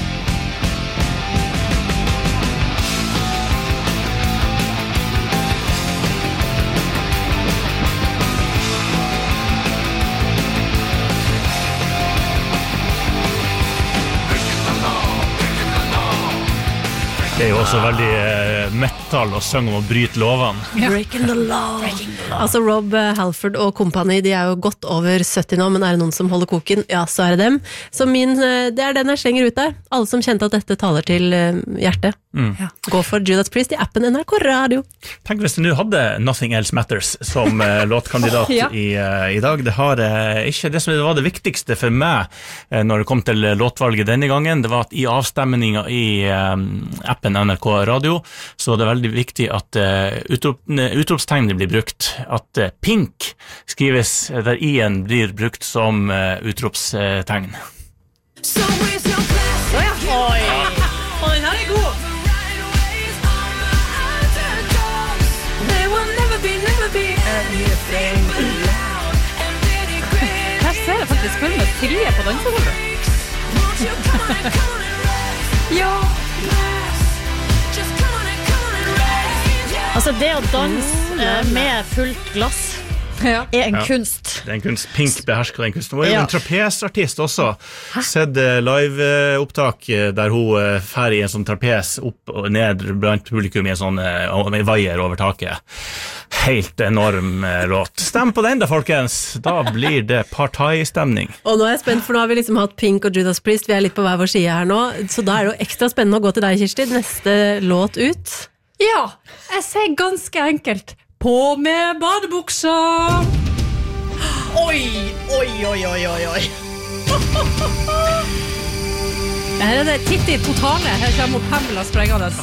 Det er jo også veldig metal og sang om å bryte lovene. Breaking the law. Altså Rob Halford og company, de er jo godt over 70 nå, men er det noen som holder koken? Ja, så er det dem. Så det er den jeg slenger ut der. Alle som kjente at dette taler til hjertet. Gå for Judas Priest i appen NRK Radio. Tenk hvis du nå hadde Nothing Else Matters som låtkandidat i dag. Det har ikke det som var det viktigste for meg når det kom til låtvalget denne gangen. Det var at i avstemningen i appen NRK Radio, så det er veldig viktig at utropstegnet blir brukt, at pink skrives der i-en blir brukt som utropstegn. Oi, den her er god. Her ser jeg faktisk for meg Silje på danserommet. Ja. Altså det å danse med fullt glass er en kunst. Det er en kunst. Pink behersker den kunsten. Hun er jo en trapesartist også. Sett live-opptak der hun fer i en sånn trapes opp og ned blant publikum i en sånn vaier over taket. Helt enorm låt. Stem på den da, folkens. Da blir det partai-stemning. Og nå er jeg spent, for nå har vi liksom hatt Pink og Judas Priest. Vi er litt på hver vår side her nå, så da er det jo ekstra spennende å gå til deg, Kirsti. Neste låt ut. Ja, jeg sier ganske enkelt på med badebuksa. Oi. Her er det Titti Totale. Her kommer Pamela sprengende.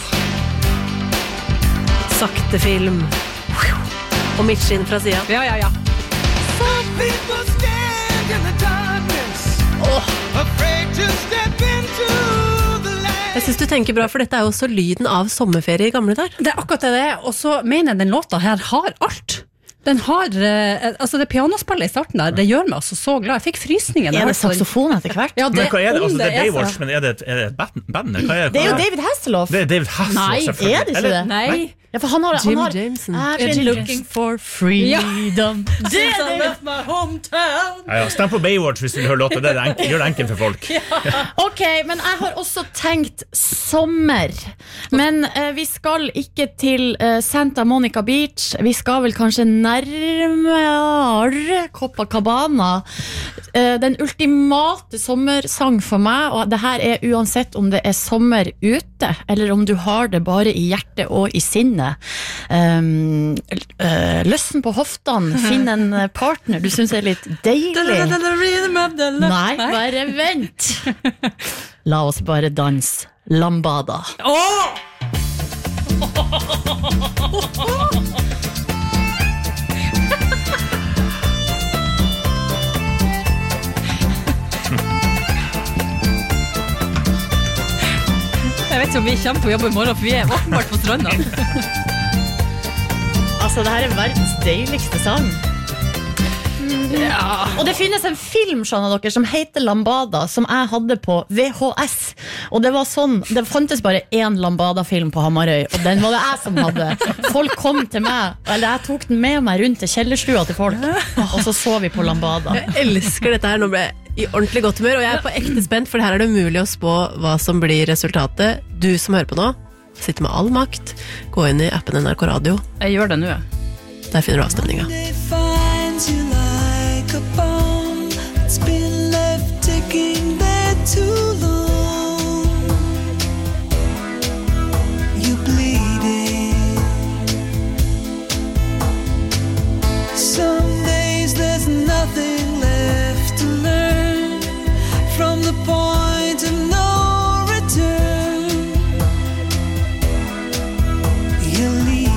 Sakte film. Og midtskinn fra siden. Ja. Some people stand in the darkness, afraid to step into the light. Jeg synes du tenker bra, for dette er jo også lyden av sommerferie i gamle der. Det er akkurat det, og så mener jeg den låta her har alt. Den har, altså det pianospillet i starten der, det gjør meg altså så glad. Jeg fikk frysningen. Er det saksofon etter hvert? Ja, men hva er det? Altså, det er Baywatch, men er det et band? Det er jo David Hasselhoff. Det er David Hasselhoff, Nei, selvfølgelig. er det ikke det? Nei. Ja, for han har Jim Jameson. I've been looking for freedom. Det er David. My hometown. Ja, stem på Baywatch hvis du vil høre låta. Det gjør det enkelt for folk. Ok, men jeg har også tenkt sommer. Men vi skal ikke til Santa Monica Beach. Vi skal vel kanskje nærmere Copacabana. Den ultimate sommersang for meg, og det her er uansett om det er sommer ute, eller om du har det bare i hjertet og i sinnet. Løssen på hoftene, finn en partner du synes er litt deilig. Nei, bare vent. La oss bare danse. lambada. Jeg vet ikke om vi kommer på jobb I morgen, for vi åpenbart på stranda. Altså, det her verdens deiligste sang. Ja. Og det finnes en film, skjønner dere, som heter Lambada, som jeg hadde på VHS. Og det var sånn, det fantes bare en Lambada-film på Hamarøy, og den var det jeg som hadde. Folk kom til meg, eller jeg tok den med meg rundt til kjellerstua til folk, og så vi på Lambada. Jeg elsker dette her, nå ble jeg I ordentlig godt humør, og jeg på ekte spent, for her det mulig å spå hva som blir resultatet. Du som hører på nå, sitter med all makt, gå inn I appen NRK Radio. Jeg gjør det nå. Der finner du avstemningen. A bomb that's been left ticking there too long. You bleeding. Some days there's nothing left to learn from the point of no return. You're leaving.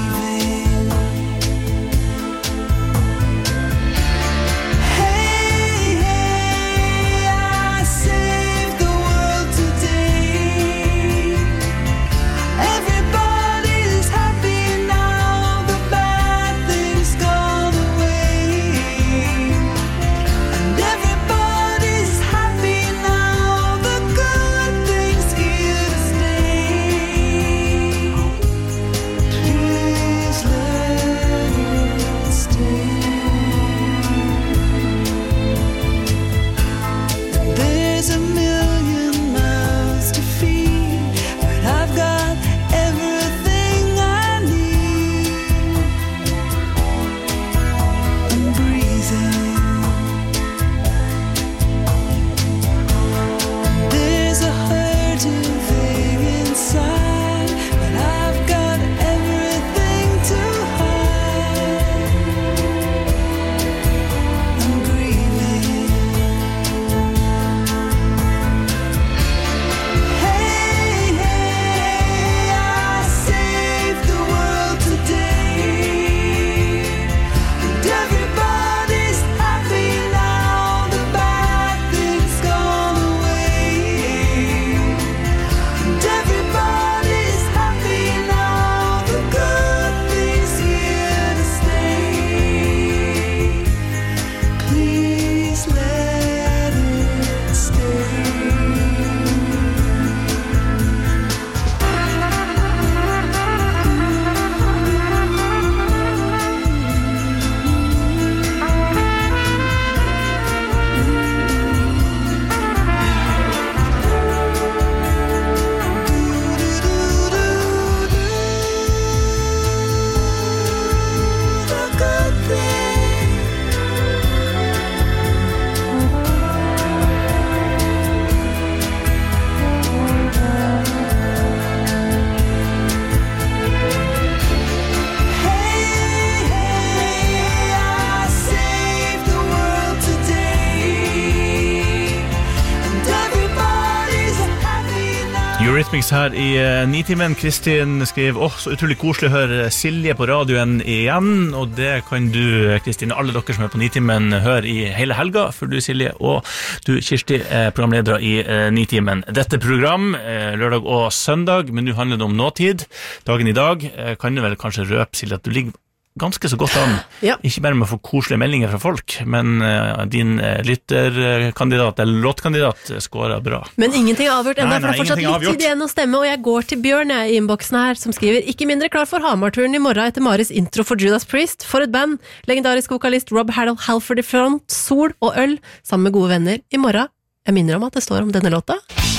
Eurythmics her I Nitimen. Kristin skrev, så utrolig koselig å høre Silje på radioen igjen, og det kan du, Kristin, alle dere som på Nitimen høre I hele helga, for du Silje og du Kirsti programledere I Nitimen. Dette program, lørdag og søndag, men nå handler det om nåtid. Dagen I dag kan du vel kanskje røpe, Silje, at du ligger ganske så godt an. Ja. Ikke bare med å få koselige meldinger fra folk, men din lytterkandidat eller låtkandidat skårer bra. Men ingenting avgjort enda, for det fortsatt litt avgjort. tid igjen å stemme, og jeg går til Bjørn I innboksen her, som skriver, ikke mindre klar for Hamarturen I morgen etter Maris intro for Judas Priest. For et band, legendarisk vokalist Rob Halford I front, sol og øl, sammen med gode venner I morgen. Jeg minner om at det står om denne låta.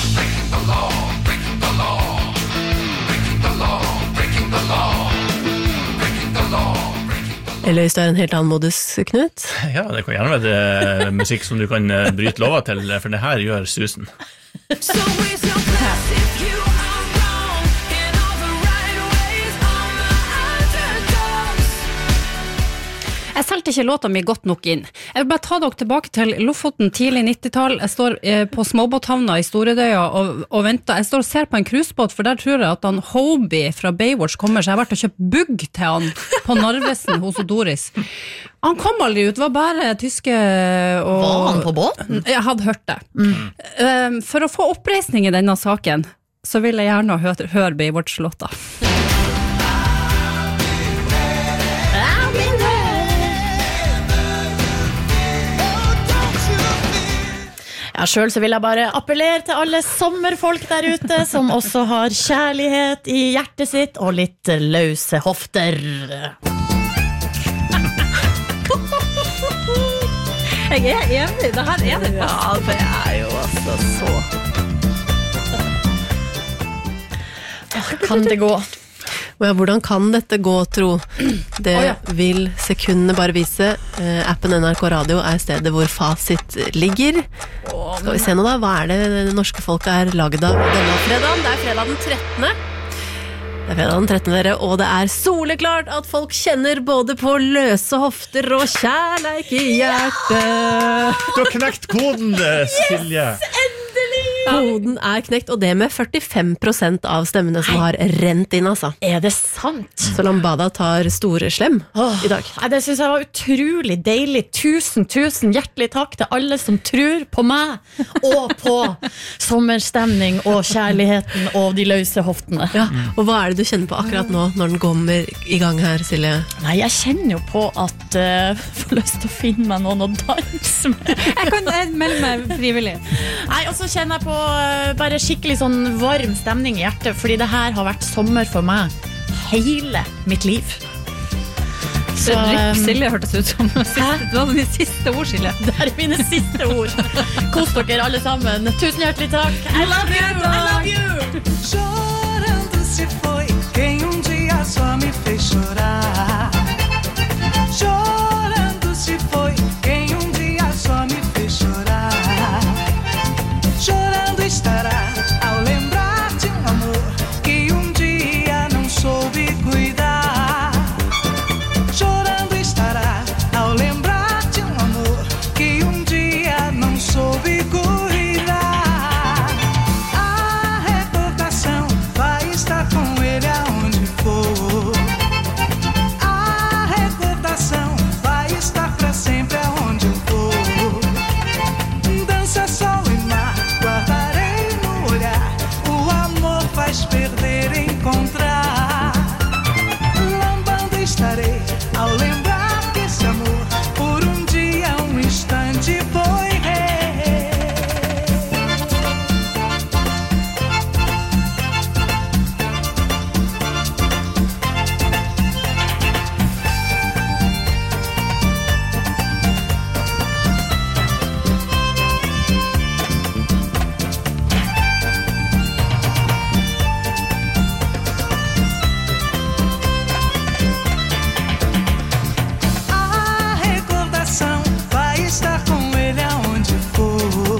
Eller hvis du en helt annen modus, Knut? Ja, det kan gjerne være musikk som du kan bryte lova til, for det her gjør susen. Jeg solgte ikke låta mi godt nok inn. Jeg vil bare ta dere tilbake til Lofoten tidlig 90-tall. Jeg står på småbåthavna i Storedøya og venter. Jeg står og ser på en cruisebåt, for der tror jeg at han Hobie fra Baywatch kommer, så jeg har vært og kjøpt bugg til han på Narvesen hos Doris. Han kom aldri ut, det var bare tyske og... Var han på båten? Jeg hadde hørt det. For å få oppreisning i denne saken, så vil jeg gjerne høre Baywatch-låta. Ja, selv så vil jeg bare appellere til alle sommerfolk der ute som også har kjærlighet i hjertet sitt og litt løse hofter. Jeg enig, det her det best. Ja, det jo altså så... Kan det gå? Hvordan kan dette gå, tro? Det vil sekundene bare vise. Appen NRK Radio stedet hvor fasit ligger. Skal vi se nå da, hva det norske folket laget av denne fredagen? Det fredag den 13. Det fredag den 13, dere, og det soleklart at folk kjenner både på løse hofter og kjærleik i hjertet. Du har knekt koden, Silje. Yes, endelig! Koden knekt, og det med 45% av stemmene som har rent inn, altså. Det sant? Så Lambada tar store slem i dag. Det synes jeg var utrolig deilig. Tusen hjertelig takk til alle som tror på meg, og på sommerstemning og kjærligheten og de løse hoftene. Ja, og hva det du kjenner på akkurat nå, når den kommer i gang her, Silje? Nei, jeg kjenner jo på at jeg får lyst til å finne meg noen å danse med. Jeg kan melde meg frivillig. Nei, og så kjenner jeg på bare skikkelig sånn varm stemning i hjertet, fordi det her har vært sommer for meg hele mitt liv. Så, Silje hørtes ut som det var mine siste ord, Silje. Det mine siste ord. Kos dere alle sammen. Tusen hjertelig takk. I love you, I love you. Chorando se foi quem dia só me fez chorar. Chorando se foi quem dia só me fez chorar. Chorando estará ao lembrar de amor que dia não soube cuidar. Chorando estará ao lembrar de amor que dia não soube cuidar. A recordação vai estar com ele aonde for. A recordação vai estar pra sempre aonde eu for. Dança sol e mar, guardarei no olhar. O amor faz perder e encontrar. Lambando estarei ao lembrar que esse amor por dia, instante foi rei. A recordação vai estar com ele aonde for.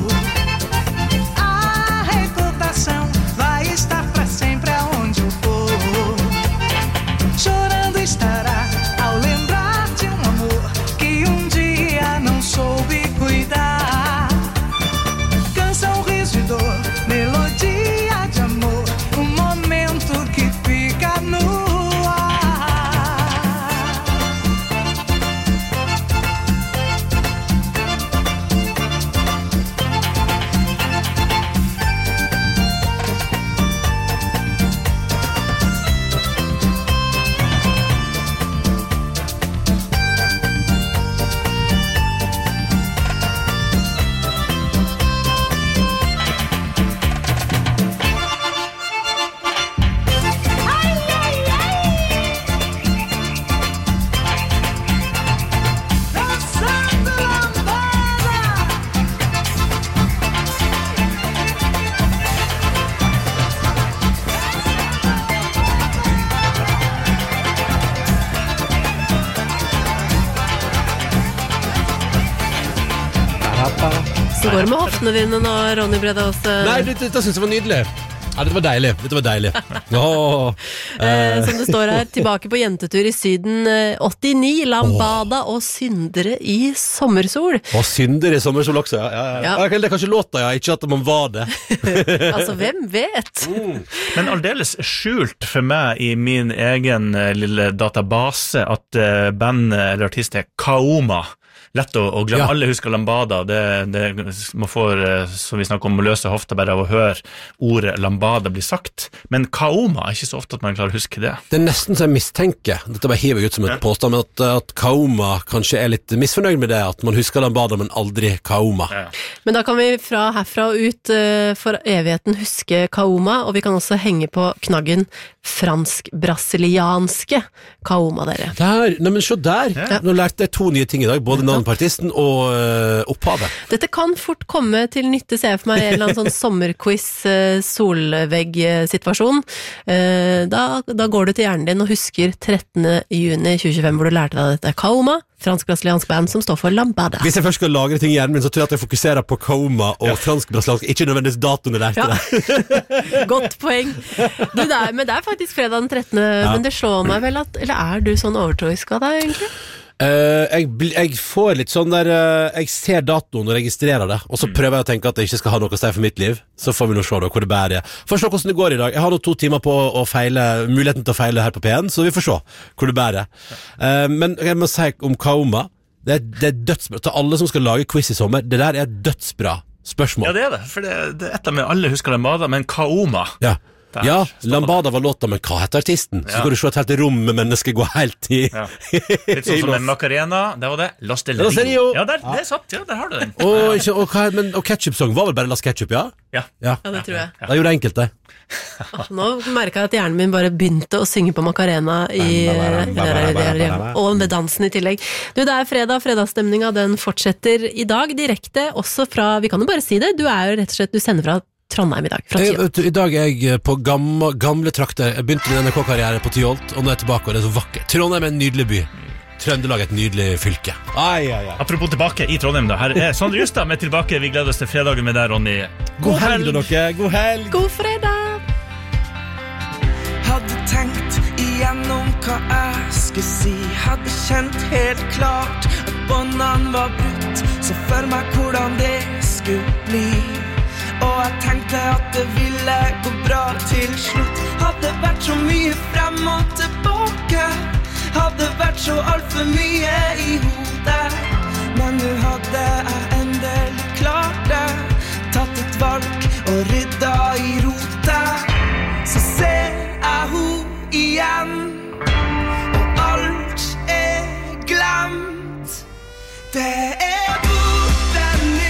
A recordação vai estar pra sempre aonde eu for. Chorando estará ao lembrar de amor que dia não soube cuidar. Canção, riso e dor, melodia de amor, momento que fica no ar. Så går det med hoftene dine nå, Ronny Bredås? Nei, det synes jeg var nydelig. Ja, dette var deilig. Som det står her, tilbake på jentetur i Syden 89, Lambada og syndere i sommersol. Og syndere i sommersol også, ja. Det er kanskje låta, ikke at man var det. Altså, hvem vet? Men aldeles skjult for meg i min egen lille database at band eller artist er Kaoma. Lett å glemme. Alle husker Lambada. Man får, som vi snakker om, løse hofta bare av å høre ordet Lambada bli sagt. Men Kaoma ikke så ofte at man klarer å huske det. Det nesten så jeg mistenker, dette bare hiver jeg ut som et påstand, men at Kaoma kanskje litt misfornøyd med det, at man husker Lambada, men aldri Kaoma. Men da kan vi herfra og ut for evigheten huske Kaoma, og vi kan også henge på knaggen fransk-brasilianske Kaoma, dere. Men se der! Nå lærte jeg 2 nye ting i dag, både navn på artisten og opphavet. Dette kan fort komme til nytte, ser jeg for meg, en eller annen sånn sommerquiz, solvegg-situasjon. Da går du til hjernen din og husker 13. juni 2025, hvor du lærte deg dette. Kaoma, fransk-brasiliansk band som står for Lambada. Hvis jeg først skal lagre ting i hjernen min, så tror jeg at jeg fokuserer på Kaoma og fransk-brasiliansk, ikke nødvendigvis datoen jeg lærte det. Godt poeng. Men det er faktisk fredag den 13. Men det slår meg vel at, eller du sånn overtroisk av deg egentlig? Jeg får litt sånn der jeg ser datoen og registrerer det, og så prøver jeg å tenke at jeg ikke skal ha noe å si for mitt liv. Så får vi nå se da hvor det bærer. Får se hvordan det går i dag. Jeg har nå 2 timer på å feile, muligheten til å feile her på P1, så vi får se hvor det bærer. Men jeg må si om Kaoma, det er dødsbra. Til alle som skal lage quiz i sommer, det der er dødsbra spørsmål. Ja, det er det, for det er et av alle husker Lambada, men Kaoma. Ja, Lambada var låta, men hva heter artisten? Så skal du se et helt rom med mennesker gå helt i litt sånn som en Macarena. Det var det, Los Del Rio. Ja, det er satt, der har du den. Og Ketchup-song var vel bare Las Ketchup, ja? Ja, det tror jeg. Da gjorde det enkelt det. Nå merket jeg at hjernen min bare begynte å synge på Macarena og med dansen i tillegg. Det er fredagsstemninga, den fortsetter i dag direkte, også fra, vi kan jo bare si det, du er jo rett og slett, du sender fra Trondheim i dag, fra Tyholt. I dag er jeg på gamle trakter. Jeg begynte min NRK-karriere på Tyholt, og nå er jeg tilbake, og det er så vakkert. Trondheim er en nydelig by. Trøndelag er et nydelig fylke. Apropos tilbake i Trondheim da, her er Sondre Justad med tilbake. Vi gleder oss til fredagen med deg, Ronny. God helg da dere, god helg. God fredag. Hadde tenkt igjennom hva jeg skulle si. Hadde kjent helt klart at båndene var brutt. Så for meg hvordan det skulle bli. Og jeg tenkte at det ville gå bra til slutt. Hadde vært så mye frem og tilbake. Hadde vært så alt for mye i hodet. Men nå hadde jeg endelig klart det. Tatt et valg og rydda i rotet. Så ser jeg hun igjen. Og alt er glemt. Det er borte nå.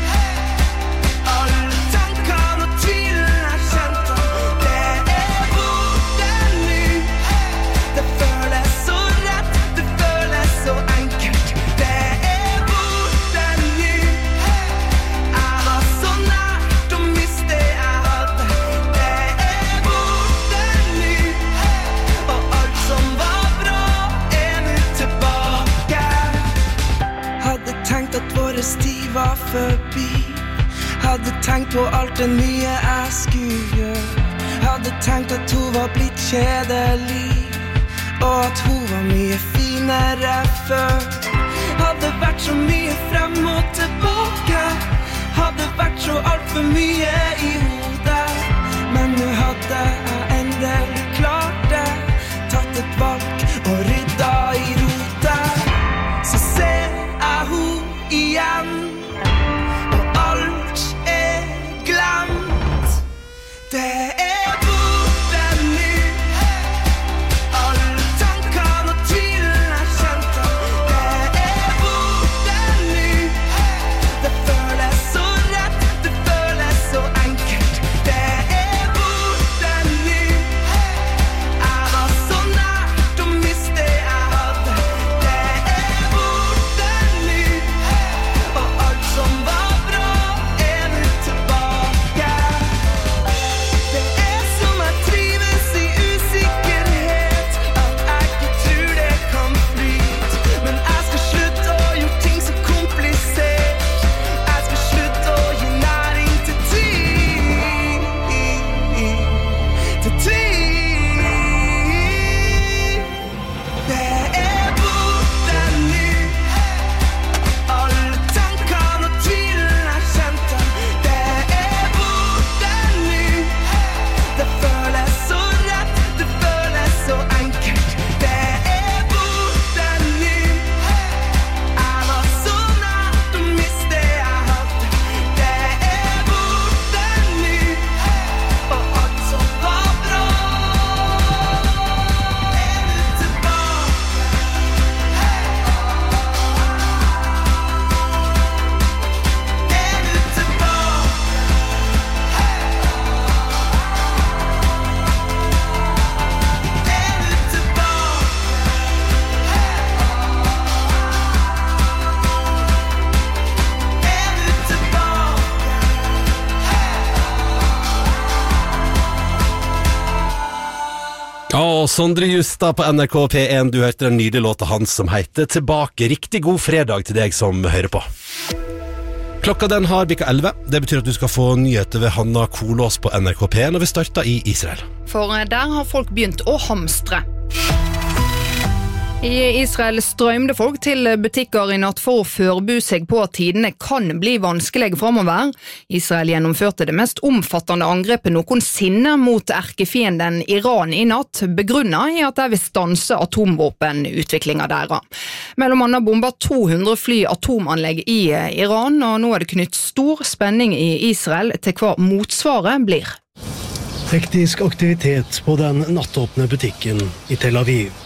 Var forbi. Hadde tenkt på alt det nye jeg skulle gjøre. Hadde tenkt at hun var blitt kjedelig, og at hun var mye finere før. Hadde vært så mye frem og tilbake. Hadde vært så alt for mye i hodet. Men nå hadde jeg endelig klart det. Tatt et valg og rydda i rotet. Så ser jeg hun igjen. Det er borte nå. Alle tankene og tvilen jeg kjente. Det er borte nå. Det føles så rett, det føles så enkelt. Det er borte Sondre Justad på NRK P1, du hørte den nydelige låta hans som heter Tilbake. Riktig god fredag til deg som hører på. Klokka den har bikket 11. Det betyr at du skal få nyheter ved Hanna Kolås på NRK P1 når vi starter i Israel. For der har folk begynt å hamstre. I Israel strømde folk til butikker i natt for å forberede seg på at tidene kan bli vanskelige fremover. Israel gjennomførte det mest omfattende angrepet noensinne mot erkefienden Iran i natt, begrunnet i at det vil stanse atomvåpenutviklingen deres. Mellom annet bomber 200 fly atomanlegg i Iran, og nå er det knytt stor spenning i Israel til hva motsvaret blir. Hektisk aktivitet på den nattåpne butikken i Tel Aviv.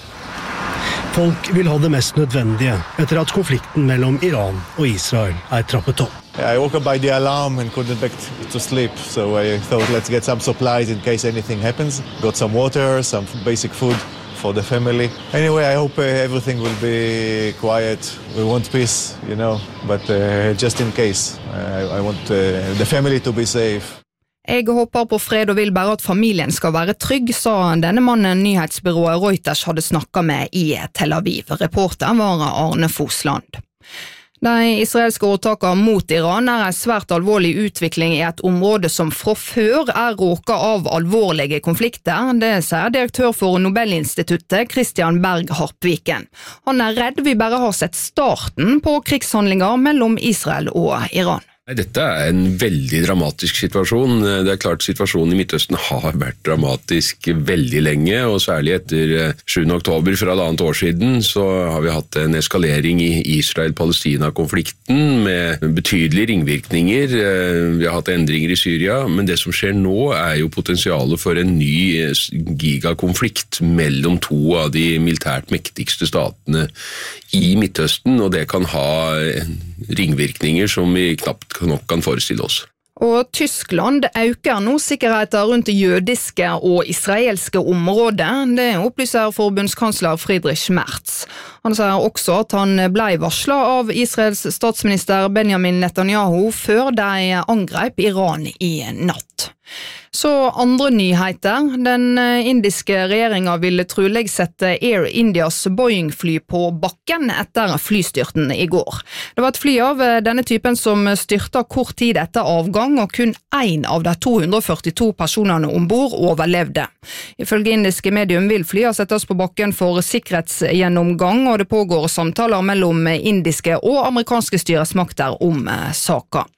Folk vil ha det mest nødvendige etter at konflikten mellom Iran og Israel trappet opp. I woke up by the alarm and couldn't back to sleep, so I thought let's get some supplies in case anything happens. Got some water, some basic food for the family. Anyway, I hope everything will be quiet. We want peace, but just in case. I want the family to be safe. Jeg håper på fred og vil bare at familien skal være trygg, sa denne mannen nyhetsbyrået Reuters hadde snakket med i Tel Aviv. Reporter var Arne Fosland. De israelske åtakene mot Iran en svært alvorlig utvikling i et område som fra før råket av alvorlige konflikter. Det sier direktør for Nobelinstituttet, Christian Berg Harpviken. Han redd vi bare har sett starten på krigshandlinger mellom Israel og Iran. Dette en veldig dramatisk situasjon. Det klart situasjonen i Midtøsten har vært dramatisk veldig lenge, og særlig etter 7. oktober for halvannet år siden så har vi hatt en eskalering i Israel-Palestina-konflikten med betydelige ringvirkninger. Vi har hatt endringer i Syria, men det som skjer nå jo potensialet for en ny gigakonflikt mellom to av de militært mektigste statene i Midtøsten, og det kan ha ringvirkninger som vi knapt nok kan forestille oss. Og Tyskland øker nå sikkerheten rundt det jødiske og israelske området. Det opplyser forbundskansler Friedrich Merz. Han sier også at han ble varslet av Israels statsminister Benjamin Netanyahu før de angrep Iran i natt. Så andre nyheter. Den indiske regjeringen ville trolig sette Air Indias Boeing-fly på bakken etter flystyrten i går. Det var et fly av denne typen som styrtet kort tid etter avgang, og kun en av de 242 personene ombord overlevde. Ifølge indiske medium vil flyet settes på bakken for sikkerhetsgjennomgang, og det pågår samtaler mellom indiske og amerikanske styresmakter om saken.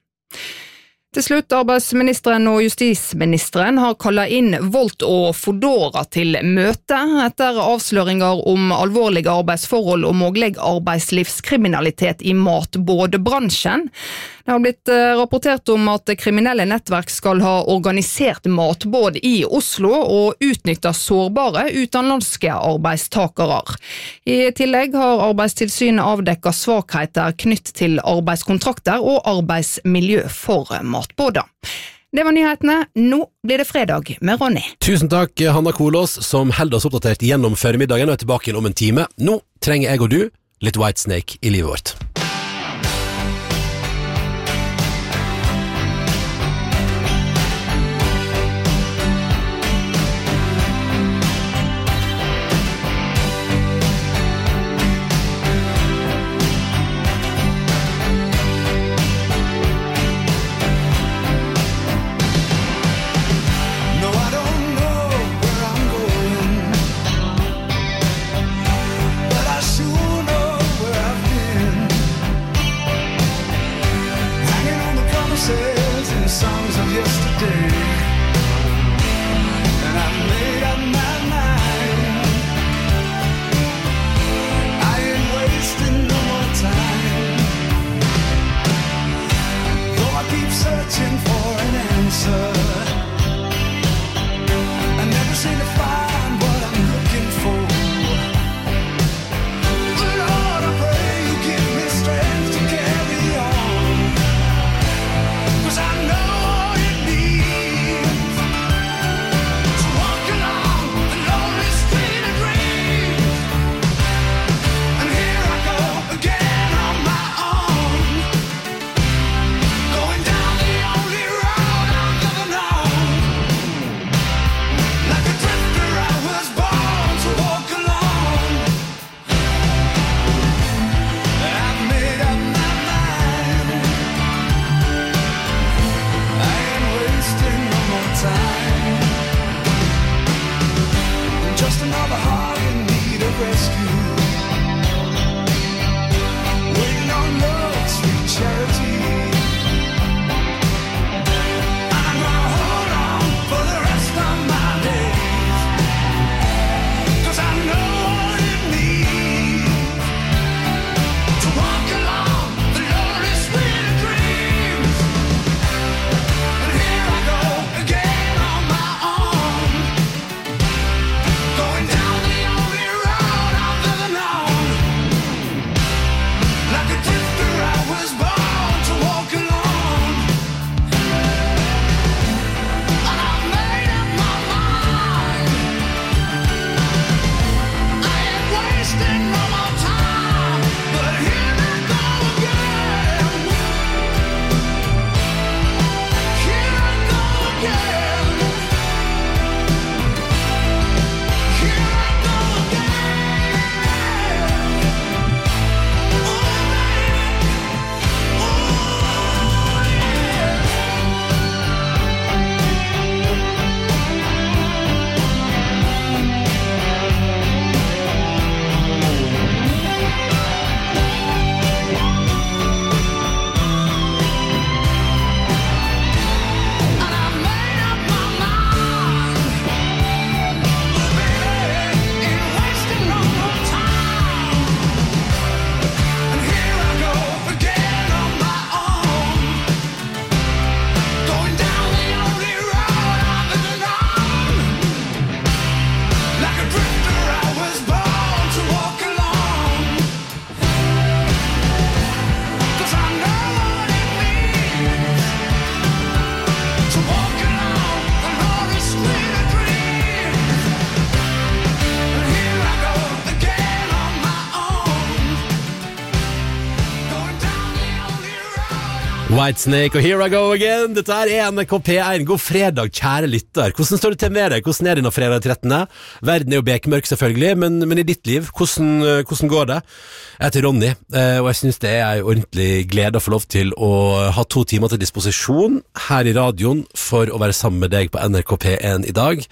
Til slutt, arbeidsministeren og justisministeren har kallet inn Volt og Fodora til møte etter avsløringer om alvorlige arbeidsforhold og mulig arbeidslivskriminalitet i matbådbransjen. Det har blitt rapportert om at kriminelle nettverk skal ha organisert matbåd i Oslo og utnyttet sårbare utenlandske arbeidstakere. I tillegg har Arbeidstilsynet avdekket svakheter knytt til arbeidskontrakter og arbeidsmiljø for matbåder. Det var nyhetene. Nå blir det fredag med Ronny. Tusen takk, Hanna Kolås, som holder oss oppdatert gjennom formiddagen og tilbake igjen om en time. Nå trenger jeg og du litt Whitesnake i livet vårt. But I sure know where I've been. rescue. Waiting on love, sweet charity. I'm gonna hold on for the rest of my days, 'cause I know what it means to walk along the lonely street of dreams. And here I go again on my own, going down the only road I've ever known. Like a drifter I was born to walk alone. And I've made up my mind, I ain't wasting no more time. But here I go again, here I go again, here I go again. And I made up my mind, baby, ain't wasting no more time. And here I go again on my own, going down the only road I've ever known. Like a drifter I was born to walk alone, 'cause I know what it means to walk along the lonely street of dreams. And here I go again on my own, going down the only road. Whitesnake og Here I Go Again. Dette her er NRK P1. God fredag, kjære lytter. Hvordan står det til med deg? Hvordan er det nå fredag 13.? Verden er jo bekmørk selvfølgelig, men i ditt liv, hvordan går det? Jeg heter Ronny, og jeg synes det er en ordentlig glede å få lov til å ha 2 timer til disposisjon her i radioen for å være sammen med deg på NRK P1 i dag.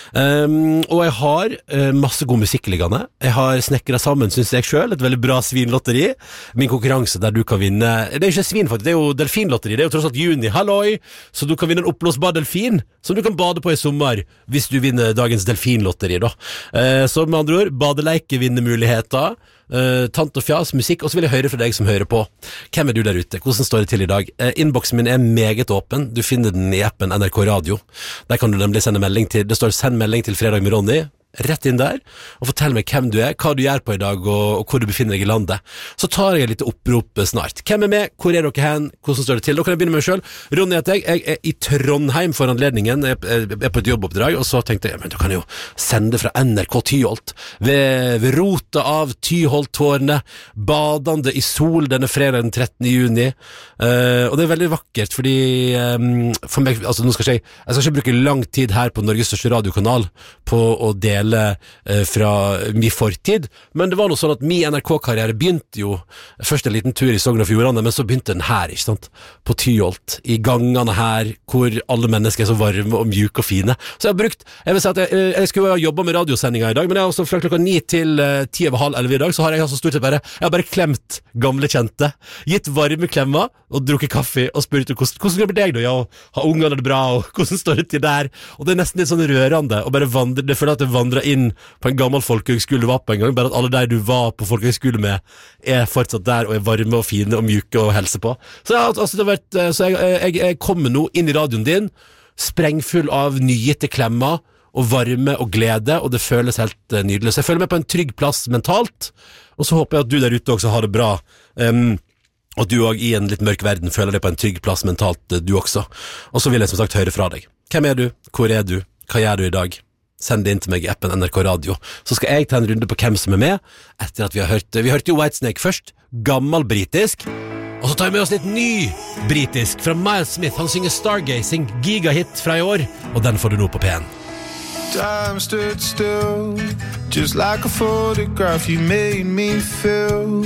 Og jeg har masse god musikk liggende. Jeg har snekret sammen, synes jeg selv, et veldig bra svinlotteri. Min konkurranse der du kan vinne, det er ikke svin faktisk, det er jo delfinlotteri, det er jo tross alt juni, halloi, så du kan vinne en oppblåsbar delfin, som du kan bade på i sommer, hvis du vinner dagens delfinlotteri da. Så med andre ord, badeleike vinner muligheter, tant og fjas, musikk, og så vil jeg høre fra deg som hører på. Hvem er du der ute? Hvordan står det til i dag? Inboxen min er meget åpen. Du finner den i appen NRK Radio. Der kan du nemlig sende melding til, det står send melding til Fredag med Ronny, rett inn der, og fortell meg hvem du er, hva du gjør på i dag, og hvor du befinner deg i landet. Så tar jeg litt opprop snart. Hvem er med? Hvor er dere hen? Hvordan står det til? Da kan jeg begynne med meg selv. Ronny heter jeg er i Trondheim for anledningen, jeg er på et jobboppdrag, og så tenkte jeg, men da kan jeg jo sende fra NRK Tyholt, ved rota av Tyholttårnet, badende i sol denne fredag den 13. juni, og det er veldig vakkert, fordi for meg, altså nå skal jeg skal ikke bruke lang tid her på Norges største radiokanal på å dele fra min fortid, men det var noe sånn at min NRK-karriere begynte jo først en liten tur i Sogn og Fjordane, men så begynte den her, ikke sant? På Tyholt, i gangene her, hvor alle mennesker er så varme og mjuke og fine. Så jeg har brukt, jeg vil si at jeg skulle ha jobbet med radiosendinga i dag, men jeg har også fra klokka 9 til 10:30 i dag, så har jeg altså stort sett bare, jeg har bare klemt gamle kjente, gitt varme klemmer, og drukket kaffe, og spurt hvordan går det med deg da? Ja, har ungene det bra, og hvordan står det til der? Og det er nesten litt sånn rørende, å bare vandre, det føler at det vandrer inn på en gammel folkehøgskole du var på en gang, bare at alle der du var på folkehøgskole med, er fortsatt der, og er varme og fine og mjuke og helse på. Så, altså, det har vært, så jeg kommer nå inn i radioen din, sprengfull av nygitte klemmer, og varme og glede, og det føles helt nydelig. Så jeg føler meg på en trygg plass mentalt, og så håper jeg at du der ute også har det bra, og du også i en litt mørk verden føler deg på en trygg plass mentalt, du også. Og så vil jeg som sagt høre fra deg. Hvem er du? Hvor er du? Hva gjør du i dag? Send det inn til meg i appen NRK Radio. Så skal jeg ta en runde på hvem som er med, etter at vi hørte jo Whitesnake først, gammel britisk, og så tar vi med oss litt ny britisk fra Miles Smith. Han synger Stargazing, gigahit fra i år, og den får du nå på P1. Time stood still, just like a photograph. You made me feel